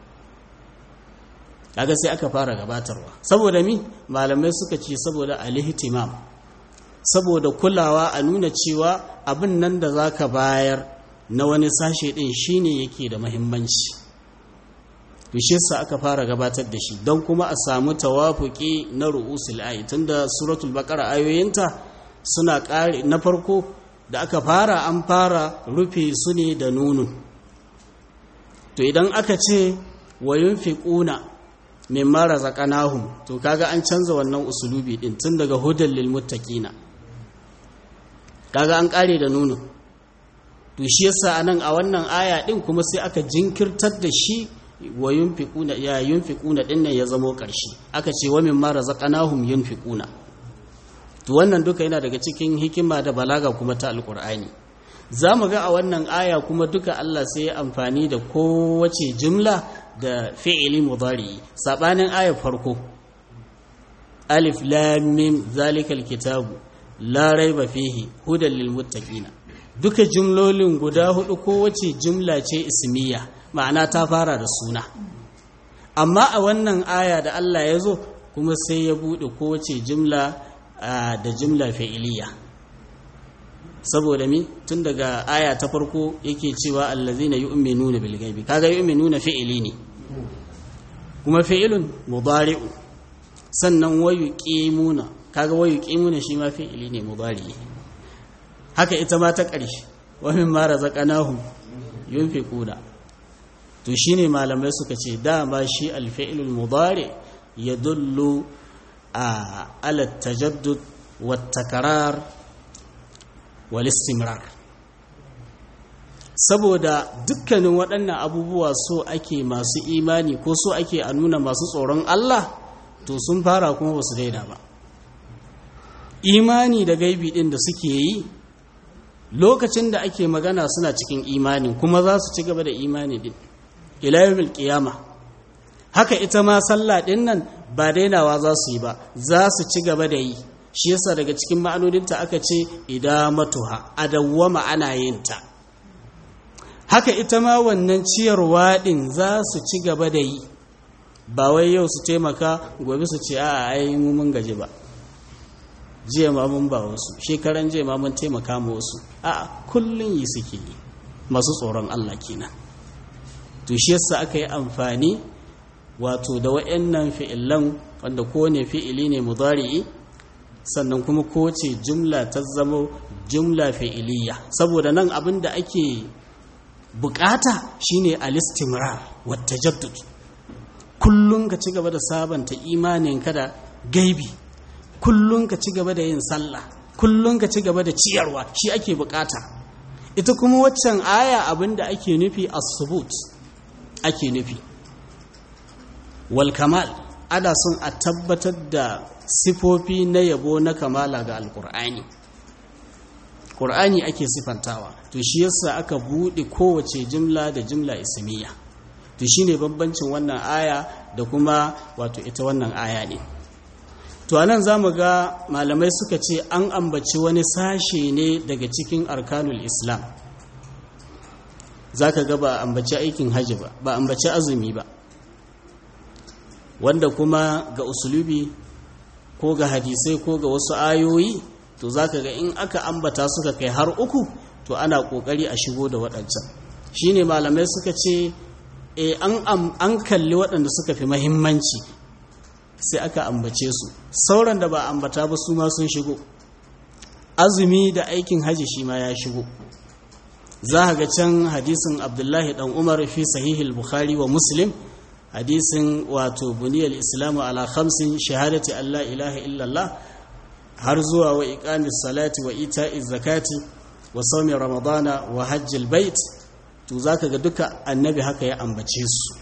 B: Kaga sai aka fara gabatarwa saboda mi malamai suka ce saboda al-ihtimam, saboda kulawa a nuna cewa abin nan da zaka bayar na wani sashe din shine yake da muhimmanci. Bishe sa aka fara gabatar da shi don kuma a samu tawafuki na ru'usul ayi, tunda suratul baqara ayoyinta suna ƙare. Na farko da aka fara an fara rufe su ne da nunun. To idan aka ce wa yunfiquna mimma razaqnahum, to kaga an canza wannan usulubi din tun daga hudal lil muttaqina, kaga an ƙare da nunun. To shi yasa anan a wannan aya din kuma sai aka jinkirtar da shi wa yunfiquna, ya yunfiquna din nan ya zamo ƙarshe, aka ce wa mimma razaqnahum yunfiquna. To wannan duka yana daga cikin hikima da balaga kuma ta alqur'ani. Zamu ga a wannan aya kuma duka Allah sai ya amfani da kowace jumla da fi'ili mudari, sabanin ayar farko alif lam mim zalikal kitabu la raiba fihi hudan lil muttaqina. Duka jumlolin guda hudu kowace jumla ce ismiya, ma'ana ta fara da suna. Amma a wannan aya da Allah ya zo kuma sai ya bude kowace jumla da jumla fi'iliya. Saboda mi tun daga aya ta farko yake cewa allazina yu'minuna bil ghaibi, kaga yu'minuna fi'ili ne kuma fi'ilun mudari'u. Sannan wayuqimuna, kaga wayuqimuna shi ma fi'ili ne mudari. Haka ita ma ta ƙarshe wa mimma razaqnahum yunfiquna, to shine malamai suka ce dama shi alfi'ilul mudari yadullu a ala tajaddud wat takrar wal istimrar, saboda dukkanin waɗannan abubuwa so ake masu imani ko so ake a nuna masu tsoron Allah to sun fara kuma ba su daina ba. Imani da gaibi ɗin da suke yi lokacin da ake magana suna cikin imani kuma za su ci gaba da imani ɗin ila yawmil qiyama. Haka ita ma sallah ɗin nan ba dainawa za su yi ba, za su ci gaba da yi. Shi yasa daga cikin ma'anoninta aka ce idamatuha, adawwama ana yin ta. Haka ita ma wannan ciyarwa ɗin za su ci gaba da yi, ba wai yau su taimaka gobe su ce a ai mu mun gaji ba, jiya ma mun ba wasu, shekaran jiya ma mun taimaka ma wasu, a kullun yi suke yi, masu tsoron Allah kenan. To shi yasa aka yi amfani wato da wayannan fi'ilan wanda kowane fi'ili ne mudari'i, sannan kuma kowace jumla ta zama jumla fi'iliya, saboda nan abin da ake bukata shine al-istimrar wa tajaddud. Kullun ka ci gaba da sabanta imaninka da gaibi, kullun ka ci gaba da yin sallah, kullun ka ci gaba da ciyarwa, shi ake bukata. Ita kuma waccan aya abinda ake nufi as-subut ake nufi wal kamal, ada sun a tabbatar da sifofi na yabo na kamala ga alqur'ani. Qur'ani ake sifantawa, to shi yasa aka bude kowace jumla da jumla ismiya. To shine bambancin wannan aya da kuma wato ita wannan aya ne. To anan zamu ga malamai suka ce an ambaci wani sashe ne daga cikin arkanul islam. Zaka ga ba ambaci aikin haji ba, ba ambaci azumi ba, wanda kuma ga usulubi ko ga hadisai ko ga wasu ayoyi to zaka ga in aka ambata suka kai har uku to ana kokari a shigo da waɗancan. Shine malamai suka ce e an an kalli waɗanda suka fi muhimmanci sai aka ambace su, sauran da ba ambata ba su ma sun shigo. Azumi da aikin haji shi ma ya shigo. Za ga can hadisin Abdullahi dan Umar fi sahihil Bukhari wa Muslim, hadisin wato buniyal islamu ala khamsin shahadati an la ilaha illallah har zuwa wa iqamis salati wa ita'iz zakati wa sawmi ramadana wa hajjil bait. To zaka ga duka annabi haka ya ambace su.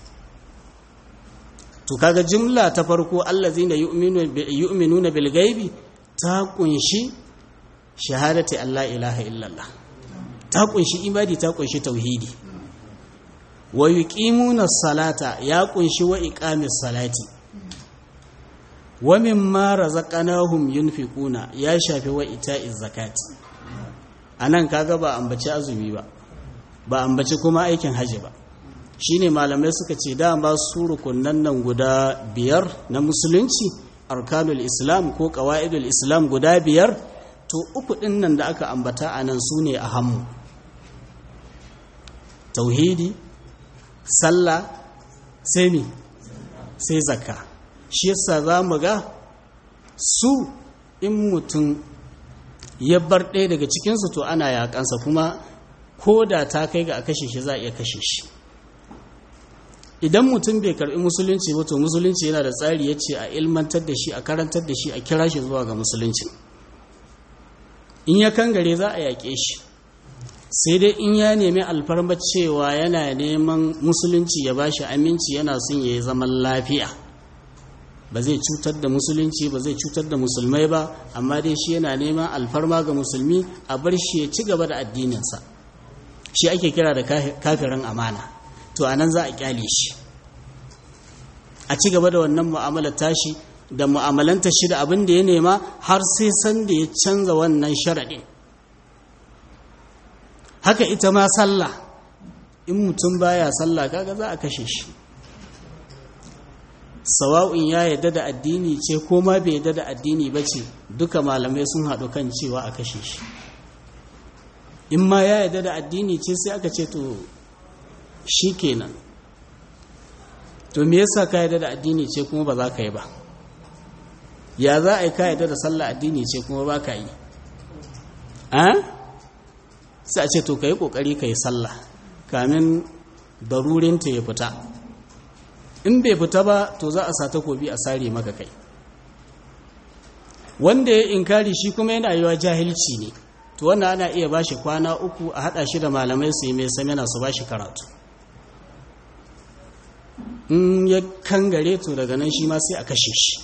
B: To kaga jumla ta farko allazina yu'minuna bil ghaibi ta kunshi shahadati an la ilaha illallah, ta kunshi imani, ta kunshi tauhidi. Wa yuqimuna salata ya kunshi wa iqamis salati. Wa mimma razaqnahum yunfiquna ya shafi wa ita'iz zakati. Anan kaga ba ambaci azumi ba, ba ambaci kuma aikin haji ba. Shine malamai suka ce dama su rukunan nan guda biyar na musulunci, arkanul islam ko qawaidul islam guda biyar, to uku din nan da aka ambata anan sune ahammu: tauhidi, sallah, sai mi sai zakka. Shi yasa zamu ga su in mutum ya bar ɗaya daga cikinsu to ana yakansa, kuma ko da ta kai ga a kashe shi za a iya kashe shi. Idan mutum bai karɓi musulunci ba to musulunci yana da tsari, ya ce a ilmantar da shi, a karantar da shi, a kira shi zuwa ga musulunci. In ya kangare za a yaƙe shi, sai dai in ya nemi alfarma cewa yana neman musulunci ya bashi aminci, yana son ya yi zaman lafiya, ba zai cutar da musulunci ba, zai cutar da musulmai ba, amma dai shi yana neman alfarma ga musulmi a bar shi ya ci gaba da addininsa. Shi ake kira da kafirin amana. To anan za a kyale shi, a ci gaba da wannan mu'amalar tashi da mu'amalanta shi da abin da ya nema har sai san da ya canza wannan sharaɗin. Haka ita ma sallah, in mutum baya sallah kaga za a kashe shi, sawa'un ya yarda da addini ce ko ma bai yarda da addini ba ce, duka malamai sun haɗu kan cewa a kashe shi. In ma ya yarda da addini ce sai aka ce to shi kenan, to me yasa ka yarda da addini ce kuma ba za ka yi ba? Ya za a yi ka yarda da sallah addini ce kuma ba ka yi? sai a ce to ka yi ƙoƙari ka yi sallah kamin darurinta ya fita. In bai fita ba to za a sa takobi a sare maka kai. Wanda ya inkari shi kuma yana yiwa jahilci ne, to wannan ana iya bashi kwana uku a hada shi da malamai su yi mai samina su bashi karatu. In ya kangare to daga nan shi ma sai a kashe shi.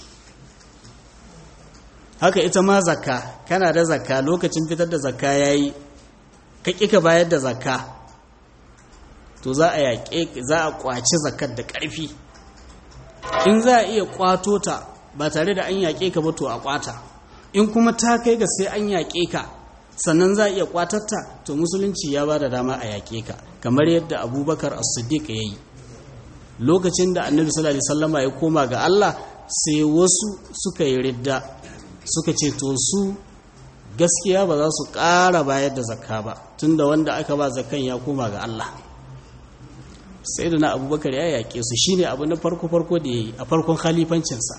B: Haka ita ma zakka, kana da zakka lokacin fitar da zakka yayi ka kika bayar da zakka, to za a yaƙe za a kwaci zakkar da ƙarfi. In za a iya kwato ta ba tare da an yaƙe ka ba to a kwata. In kuma ta kai ga sai an yaƙe ka sannan za a iya kwatatta, to musulunci ya ba da dama a yaƙe ka, kamar yadda Abubakar As-Siddiq ya yi. Lokacin da Annabi sallallahu alaihi wasallama ya koma ga Allah, sai wasu suka yi ridda, suka ce to su gaskiya ba za su ƙara bayar da zakka ba tunda wanda aka ba zakkan ya koma ga Allah. Sai da na Abubakar ya yaƙe su, shine abu na farko-farko da ya yi a farkon khalifancinsa.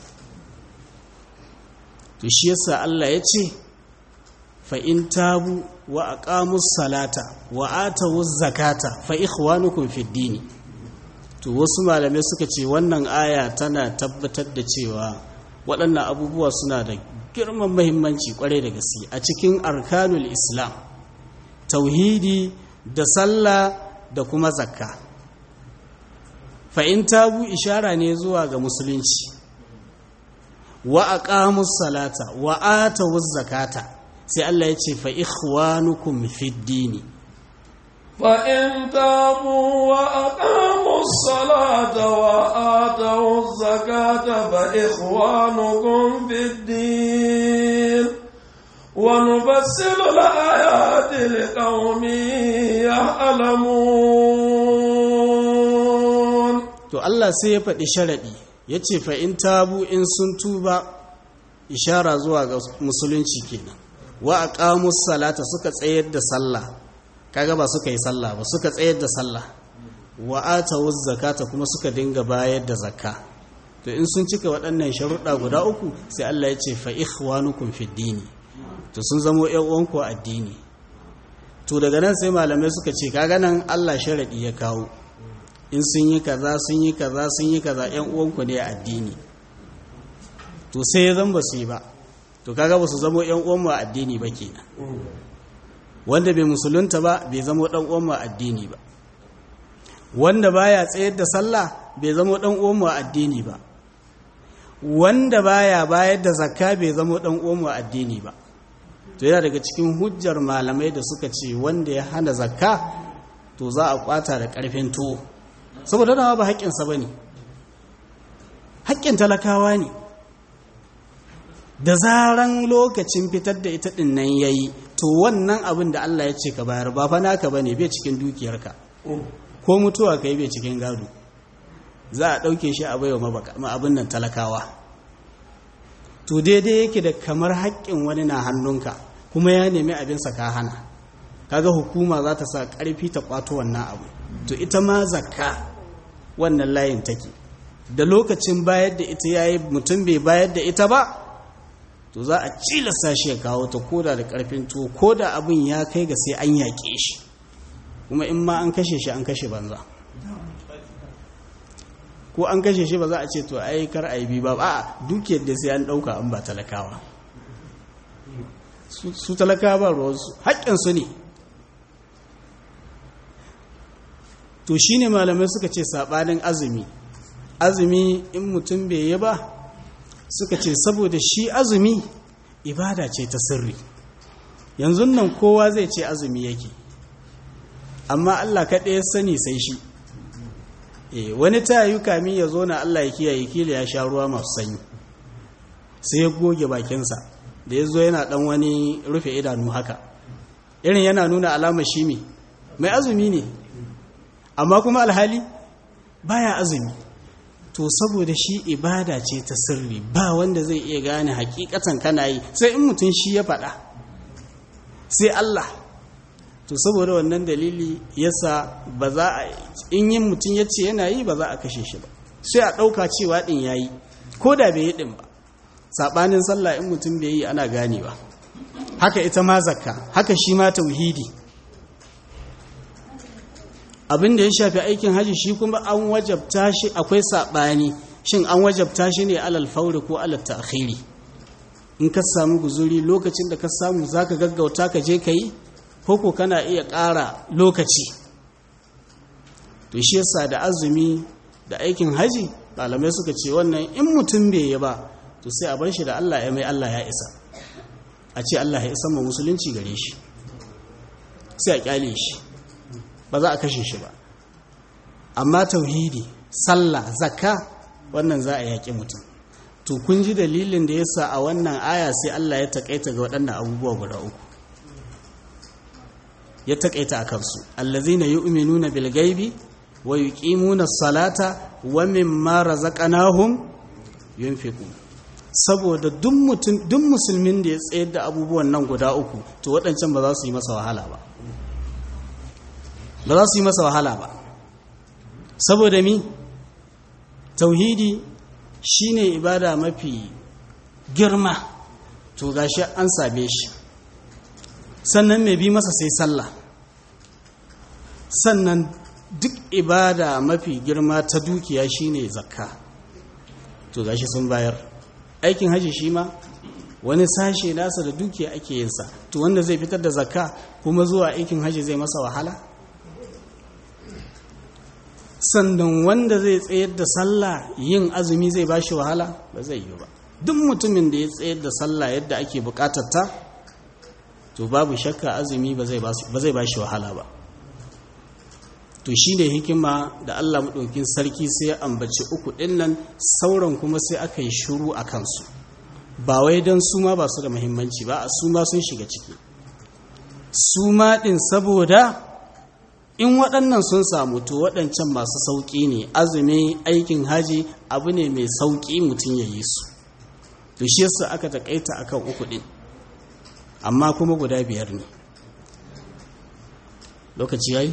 B: To shi yasa Allah ya ce fa in tabu wa aqamus salata wa atawuz zakata fa ikhwanukum fid din. To wasu malamai suka ce wannan aya tana tabbatar da cewa waɗannan abubuwa suna da girman muhimmanci kwarai da gaske a cikin arkanul Islam, tauhidi da sallah da kuma zakka. Fa in tabu ishara ne zuwa ga musulunci, wa aqamus salata wa atawuz zakata, sai Allah ya ce fa ikhwanukum fid din.
A: fa in tabu wa aqamus salata wa atawuz zakata fa ikhwanukum fid din wa nufassilu al-ayati liqaumin ya'lamun.
B: To Allah sai ya faɗi sharaɗi, ya ce fa'in tabu in sun tuba, ishara zuwa ga musulunci kenan, wa a ƙamus salata suka tsayar da sallah, kaga ba suka yi sallah ba, suka tsayar da sallah, wa atawuz zakata kuma suka dinga bayar da zakka. To in sun cika waɗannan sharuɗa guda uku, sai Allah ya ce fa ikhwanukum fid dini, to sun zamo ƴan uwanku a addini. To daga nan sai malamai suka ce kaga nan Allah sharaɗi ya kawo, in sun yi kaza sun yi kaza sun yi kaza ƴan uwanku ne a addini. To sai ya zan ba su yi ba, to kaga ba su zamo ƴan uwanmu a addini ba kenan. Wanda bai musulunta ba bai zamo ɗan uwanmu a addini ba, wanda baya tsayar da sallah bai zamo ɗan uwanmu a addini ba, wanda baya bayar da zakka bai zamo ɗan uwanmu a addini ba. To yana daga cikin hujjar malamai da suka ce wanda ya hana zakka to za a kwata da ƙarfin tuwo, saboda dama ba haƙƙinsa ba ne, haƙƙin talakawa ne. Da zaran lokacin fitar da ita ɗin nan ya yi, to wannan abin da Allah ya ce ka bayar ba fa naka ba ne, bai cikin dukiyarka, ko mutuwa ka yi bai cikin gado, za a ɗauke shi a baiwa abin nan talakawa. To daidai yake da kamar haƙƙin wani na hannunka kuma ya nemi abinsa ka hana, kaga hukuma za ta sa ƙarfi ta ƙwato wannan abu. To ita ma zakka wannan layin take, da lokacin bayar da ita yayi mutum bai bayar da ita ba, to za a cilasta shi ya kawo ta koda da ƙarfin tuwo, koda abin ya kai ga sai an yaƙe shi, kuma in ma an kashe shi an kashe banza, ko an kashe shi ba za a ce to ai kar ai bi ba, a dukiyar da sai an ɗauka an ba talakawa. Su talakawa ba ruwansu, haƙƙinsu ne. To shi ne malamai suka ce saɓanin azumi, azumi in mutum bai yi ba, suka ce saboda shi azumi ibada ce ta sirri. Yanzu nan kowa zai ce azumi yake, amma Allah kaɗai ya sani sai shi. E, wani ta yi kami ya zo na Allah ya kiyaye kila ya sha ruwa masu sanyi, sai ya goge bakinsa da ya zo yana ɗan wani rufe idanu haka, irin yana nuna alamar shi mai mai azumi ne, amma kuma alhali baya azumi. To saboda shi ibada ce ta sirri, ba wanda zai iya gane hakikatan kana yi sai in mutum shi ya faɗa, sai Allah. To saboda wannan dalili yasa ba za a, in yin mutum ya ce yana yi ba za a kashe shi ba, sai a ɗauka cewa ɗin ya yi, ko da bai yi ɗin ba. Saɓanin sallah in mutum bai yi ana gane ba, haka ita ma zakka, haka shi ma tauhidi. abin da ya shafi aikin haji shi kuma an wajabta shi akwai saɓani shin an wajabta shi ne alal fauri ko alal ta'khiri in ka samu guzuri lokacin da ka samu zaka gaggauta ka je ka yi ko ko kana iya ƙara lokaci to shi yasa da azumi da aikin haji malamai suka ce wannan in mutum bai yi ba to sai a bar shi da Allah ya mai Allah ya isa a ce Allah ya isa ma musulunci gare shi sai a kyale shi ba za a kashe shi ba amma tauhidi sallah zakka wannan za a yaƙi mutum to kun ji dalilin da yasa a wannan aya sai Allah ya takaita ga waɗannan abubuwa guda uku ya takaita akan su allazina yu'minuna bil ghaibi wa yuqimuna as-salata wa mimma razaqnahum yunfiqun saboda duk mutum duk musulmin da ya tsayar da abubuwan nan guda uku to waɗancan ba za su yi masa wahala ba ba za su yi masa wahala ba saboda mi tauhidi shine ibada mafi girma to gashi an same shi sannan mai bi masa sai sallah sannan duk ibada mafi girma ta dukiya shine zakka to gashi sun bayar aikin haji shi ma wani sashe nasa da dukiya ake yinsa to wanda zai fitar da zakka kuma zuwa aikin haji zai masa wahala sannan wanda zai tsayar da sallah yin azumi zai bashi wahala ba zai yi ba duk mutumin da ya tsayar da sallah yadda ake bukatar ta to babu shakka azumi ba zai bashi wahala ba to shi ne hikima da Allah maɗaukin sarki sai ya ambaci uku ɗin nan sauran kuma sai aka yi shuru a kansu ba wai don su ma ba su da muhimmanci ba a su ma sun shiga ciki su ma ɗin saboda in waɗannan sun samu to waɗancan masu sauƙi ne azumi aikin haji abu ne mai sauƙi mutum ya yi su to shi yasa aka taƙaita akan uku ɗin amma kuma guda biyar ne lokaci yayi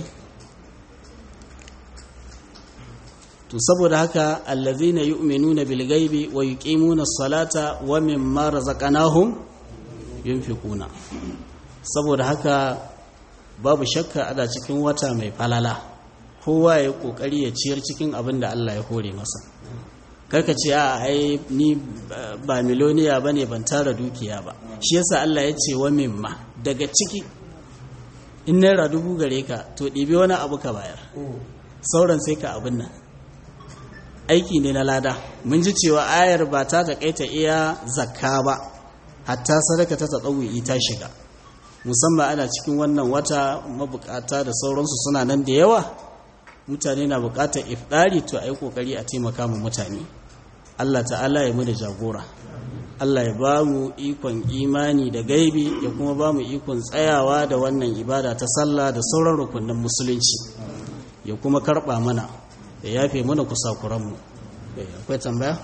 B: to saboda haka allazina yu'minuna bil ghaibi wa yuqimuna as-salata wa mimma razaqnahum yunfiquna saboda haka babu shakka ana cikin wata mai falala kowa ya kokari ya ciyar cikin abin da Allah ya hore masa karka ce a ai ni ba miloniya bane ban tara dukiya ba shi yasa Allah ya ce wa mimma daga ciki in naira dubu gare ka to ɗibi wani abu ka bayar sauran sai ka abin nan aiki ne na lada mun ji cewa ayar ba ta takaita iya zakka ba hatta sadaka ta tsawuyi ta shiga musamman ana cikin wannan wata mabukata da sauransu suna nan da yawa mutane na bukatar ifdari to ayi kokari a taimaka mu mutane Allah ta'ala ya mu da jagora Allah ya ba mu ikon imani da gaibi ya kuma ba mu ikon tsayawa da wannan ibada ta sallah da sauran rukunin musulunci ya kuma karba mana ya yafe mana kusakuranmu akwai tambaya?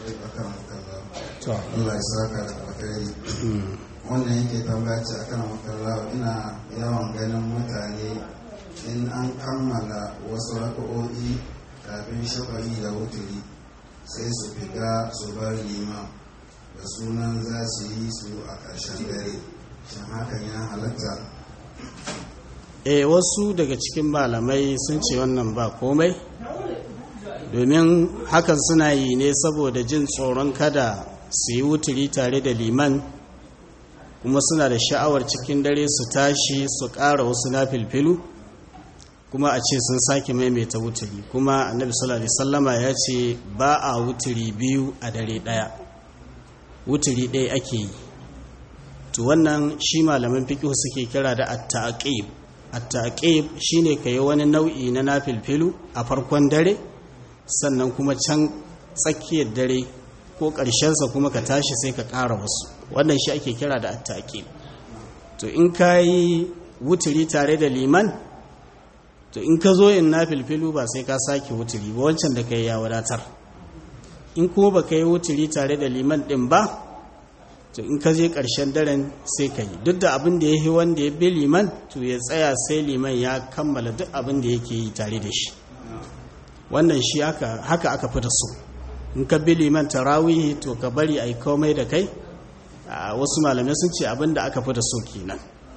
C: to Allah ya saka da alkhairi wannan yake tambaya ce akan makalla ina yawan ganin mutane in an kammala wasu raka'o'i kafin shafa'i da wuturi sai su fita su bar liman da sunan za su yi su a ƙarshen dare shin hakan ya halatta?
B: eh wasu daga cikin malamai sun ce wannan ba komai domin hakan suna yi ne saboda jin tsoron kada su yi wuturi tare da liman kuma suna da sha'awar cikin dare su tashi su ƙara wasu na filfilu kuma a ce sun sake maimaita wuturi kuma annabi sallallahu alaihi wasallama ya ce ba a wuturi biyu a dare ɗaya wuturi ɗaya ake yi to wannan shi malaman fiqh suke kira da at-taqib at-taqib shine kai wani nau'i na nafilfilu a farkon dare sannan kuma can tsakiyar dare ko ƙarshensa kuma ka tashi sai ka ƙara wasu wannan shi ake kira da at-taqib to in kai wuturi tare da liman to in ka zo yin nafilfilu ba sai ka sake wuturi ba wancan da kai ya wadatar in kuma ba ka yi wuturi tare da liman ɗin ba to in ka je ƙarshen daren sai ka yi duk da abin da ya yi wanda ya bi liman to ya tsaya sai liman ya kammala duk abin da yake yi tare da shi wannan shi haka aka fi da so in ka bi liman tarawihi to ka bari a yi komai da kai wasu malamai sun ce abin da aka fi da so kenan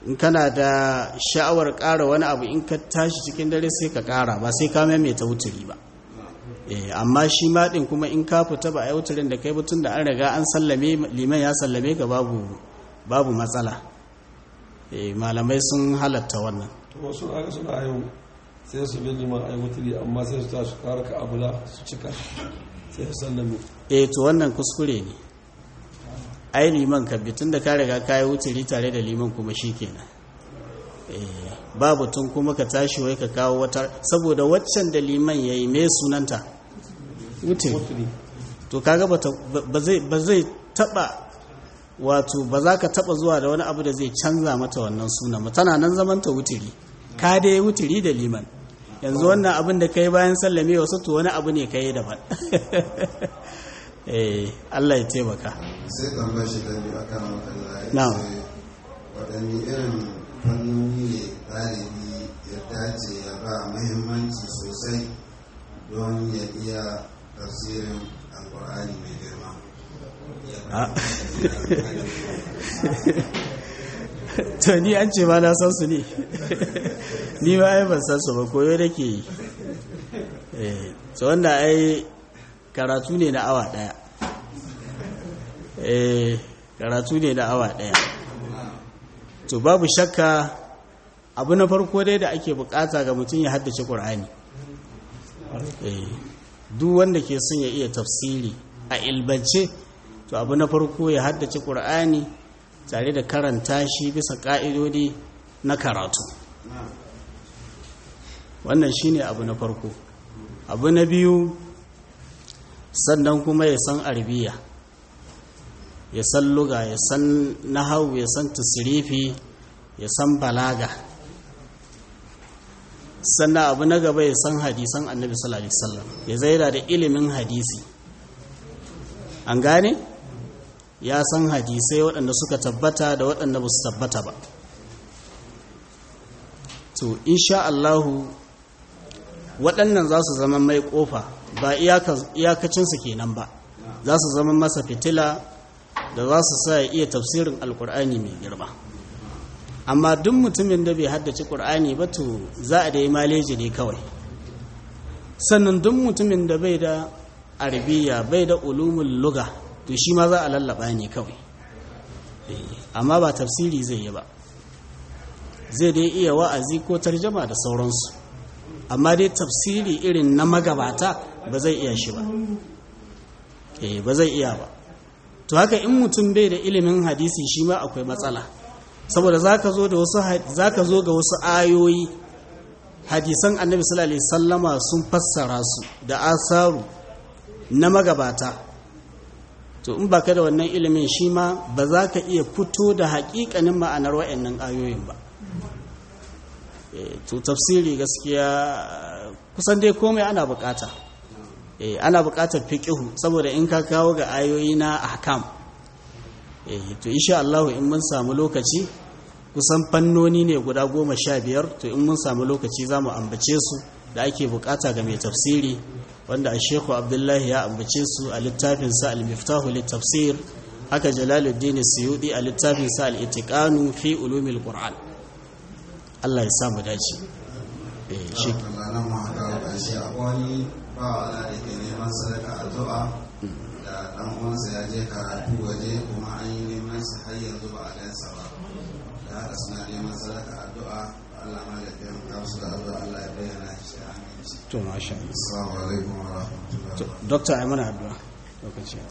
B: in kana da sha'awar ƙara wani abu in ka tashi cikin dare sai ka ƙara ba sai ka maimaita wuturi ba eh amma shi ma din kuma in ka fita ba a yi wuturin da kai butun da an riga an sallame liman ya sallame ka babu babu matsala eh malamai sun halatta wannan
A: to wasu aka suna yau sai su bi liman ayi wuturi amma sai su tashi ƙara ka abula su cika sai su sallame
B: eh to wannan kuskure ne ai liman ka bitun da ka riga ka yi wuturi tare da liman kuma shikenan eh babu tun kuma ka tashi wai ka kawo wata saboda waccan da liman yayi me sunanta wuturi to kaga ba zai ba zai taba wato ba za ka taba zuwa da wani abu da zai canza mata wannan sunan ba tana nan zaman ta wuturi ka dai wuturi da liman yanzu wannan abin da kai bayan sallame wasu to wani abu ne kai daban eh Allah ya taimaka
C: sai tambayar shi da biyu akan wallahi
B: na'am
C: wadanne irin fannoni ne ɗalibi ya dace ya ba muhimmanci sosai don ya iya tafsirin alƙur'ani mai girma
B: to ni an ce ma na san su ne ni ma ai ban san su ba koyo nake yi eh to wanda ai karatu ne na awa daya eh karatu ne na awa daya to babu shakka abu na farko dai da ake bukata ga mutum ya haddace Qur'ani eh duk wanda ke son ya iya tafsiri a ilbance to abu na farko ya haddace Qur'ani tare da karanta shi bisa ka'idodi na karatu wannan shine abu na farko abu na biyu sannan kuma ya san arabiya ya san luga ya san nahawu ya san tasrifi ya san balaga sannan abu na gaba ya san hadisan annabi sallallahu alaihi wasallam ya zaida da ilimin hadisi an gane ya san hadisai waɗanda suka tabbata da waɗanda ba su tabbata ba to insha Allahu waɗannan za su zama mai ƙofa ba iyakacinsu kenan ba za su zama masa fitila da za su sa ya iya tafsirin alkur'ani mai girma amma duk mutumin da bai haddace ƙur'ani ba to za a da yi maleji ne kawai sannan duk mutumin da bai da arabiya bai da ulumul luga to shi ma za a lallaba ne kawai amma ba tafsiri zai yi ba zai dai iya wa'azi ko tarjama da sauransu amma dai tafsiri irin na magabata ba zai iya shi ba eh ba zai iya ba to haka in mutum bai da ilimin hadisi shi ma akwai matsala saboda zaka zo da wasu zaka zo ga wasu ayoyi hadisan annabi sallallahu alaihi wasallama sun fassara su da asaru na magabata to in baka da wannan ilimin shi ma ba za ka iya fito da haƙiƙanin ma'anar wa'annan ayoyin ba to tafsiri gaskiya kusan dai komai ana bukata eh ana bukatar fiqhu saboda in ka kawo ga ayoyi na ahkam eh to insha Allah in mun samu lokaci kusan fannoni ne guda goma sha biyar to in mun samu lokaci zamu ambace su da ake bukata ga mai tafsiri wanda Sheikh Abdullahi ya ambace su a littafin sa Al-Miftahu lit-Tafsir haka Jalaluddin Suyuti a littafin sa Al-Itiqanu fi Ulumil Qur'an Allah ya samu dace eh shi
C: nan ma ga kashi akwai ba wala da ke neman sadaka addu'a da dan uwansa ya je karatu waje kuma an yi neman sa har yanzu ba a gansa ba da haka suna neman sadaka addu'a Allah ma da ya kawo su da addu'a Allah ya bayyana shi amin
B: to masha Allah
C: assalamu alaikum wa rahmatullahi
B: doctor ai mana addu'a lokaci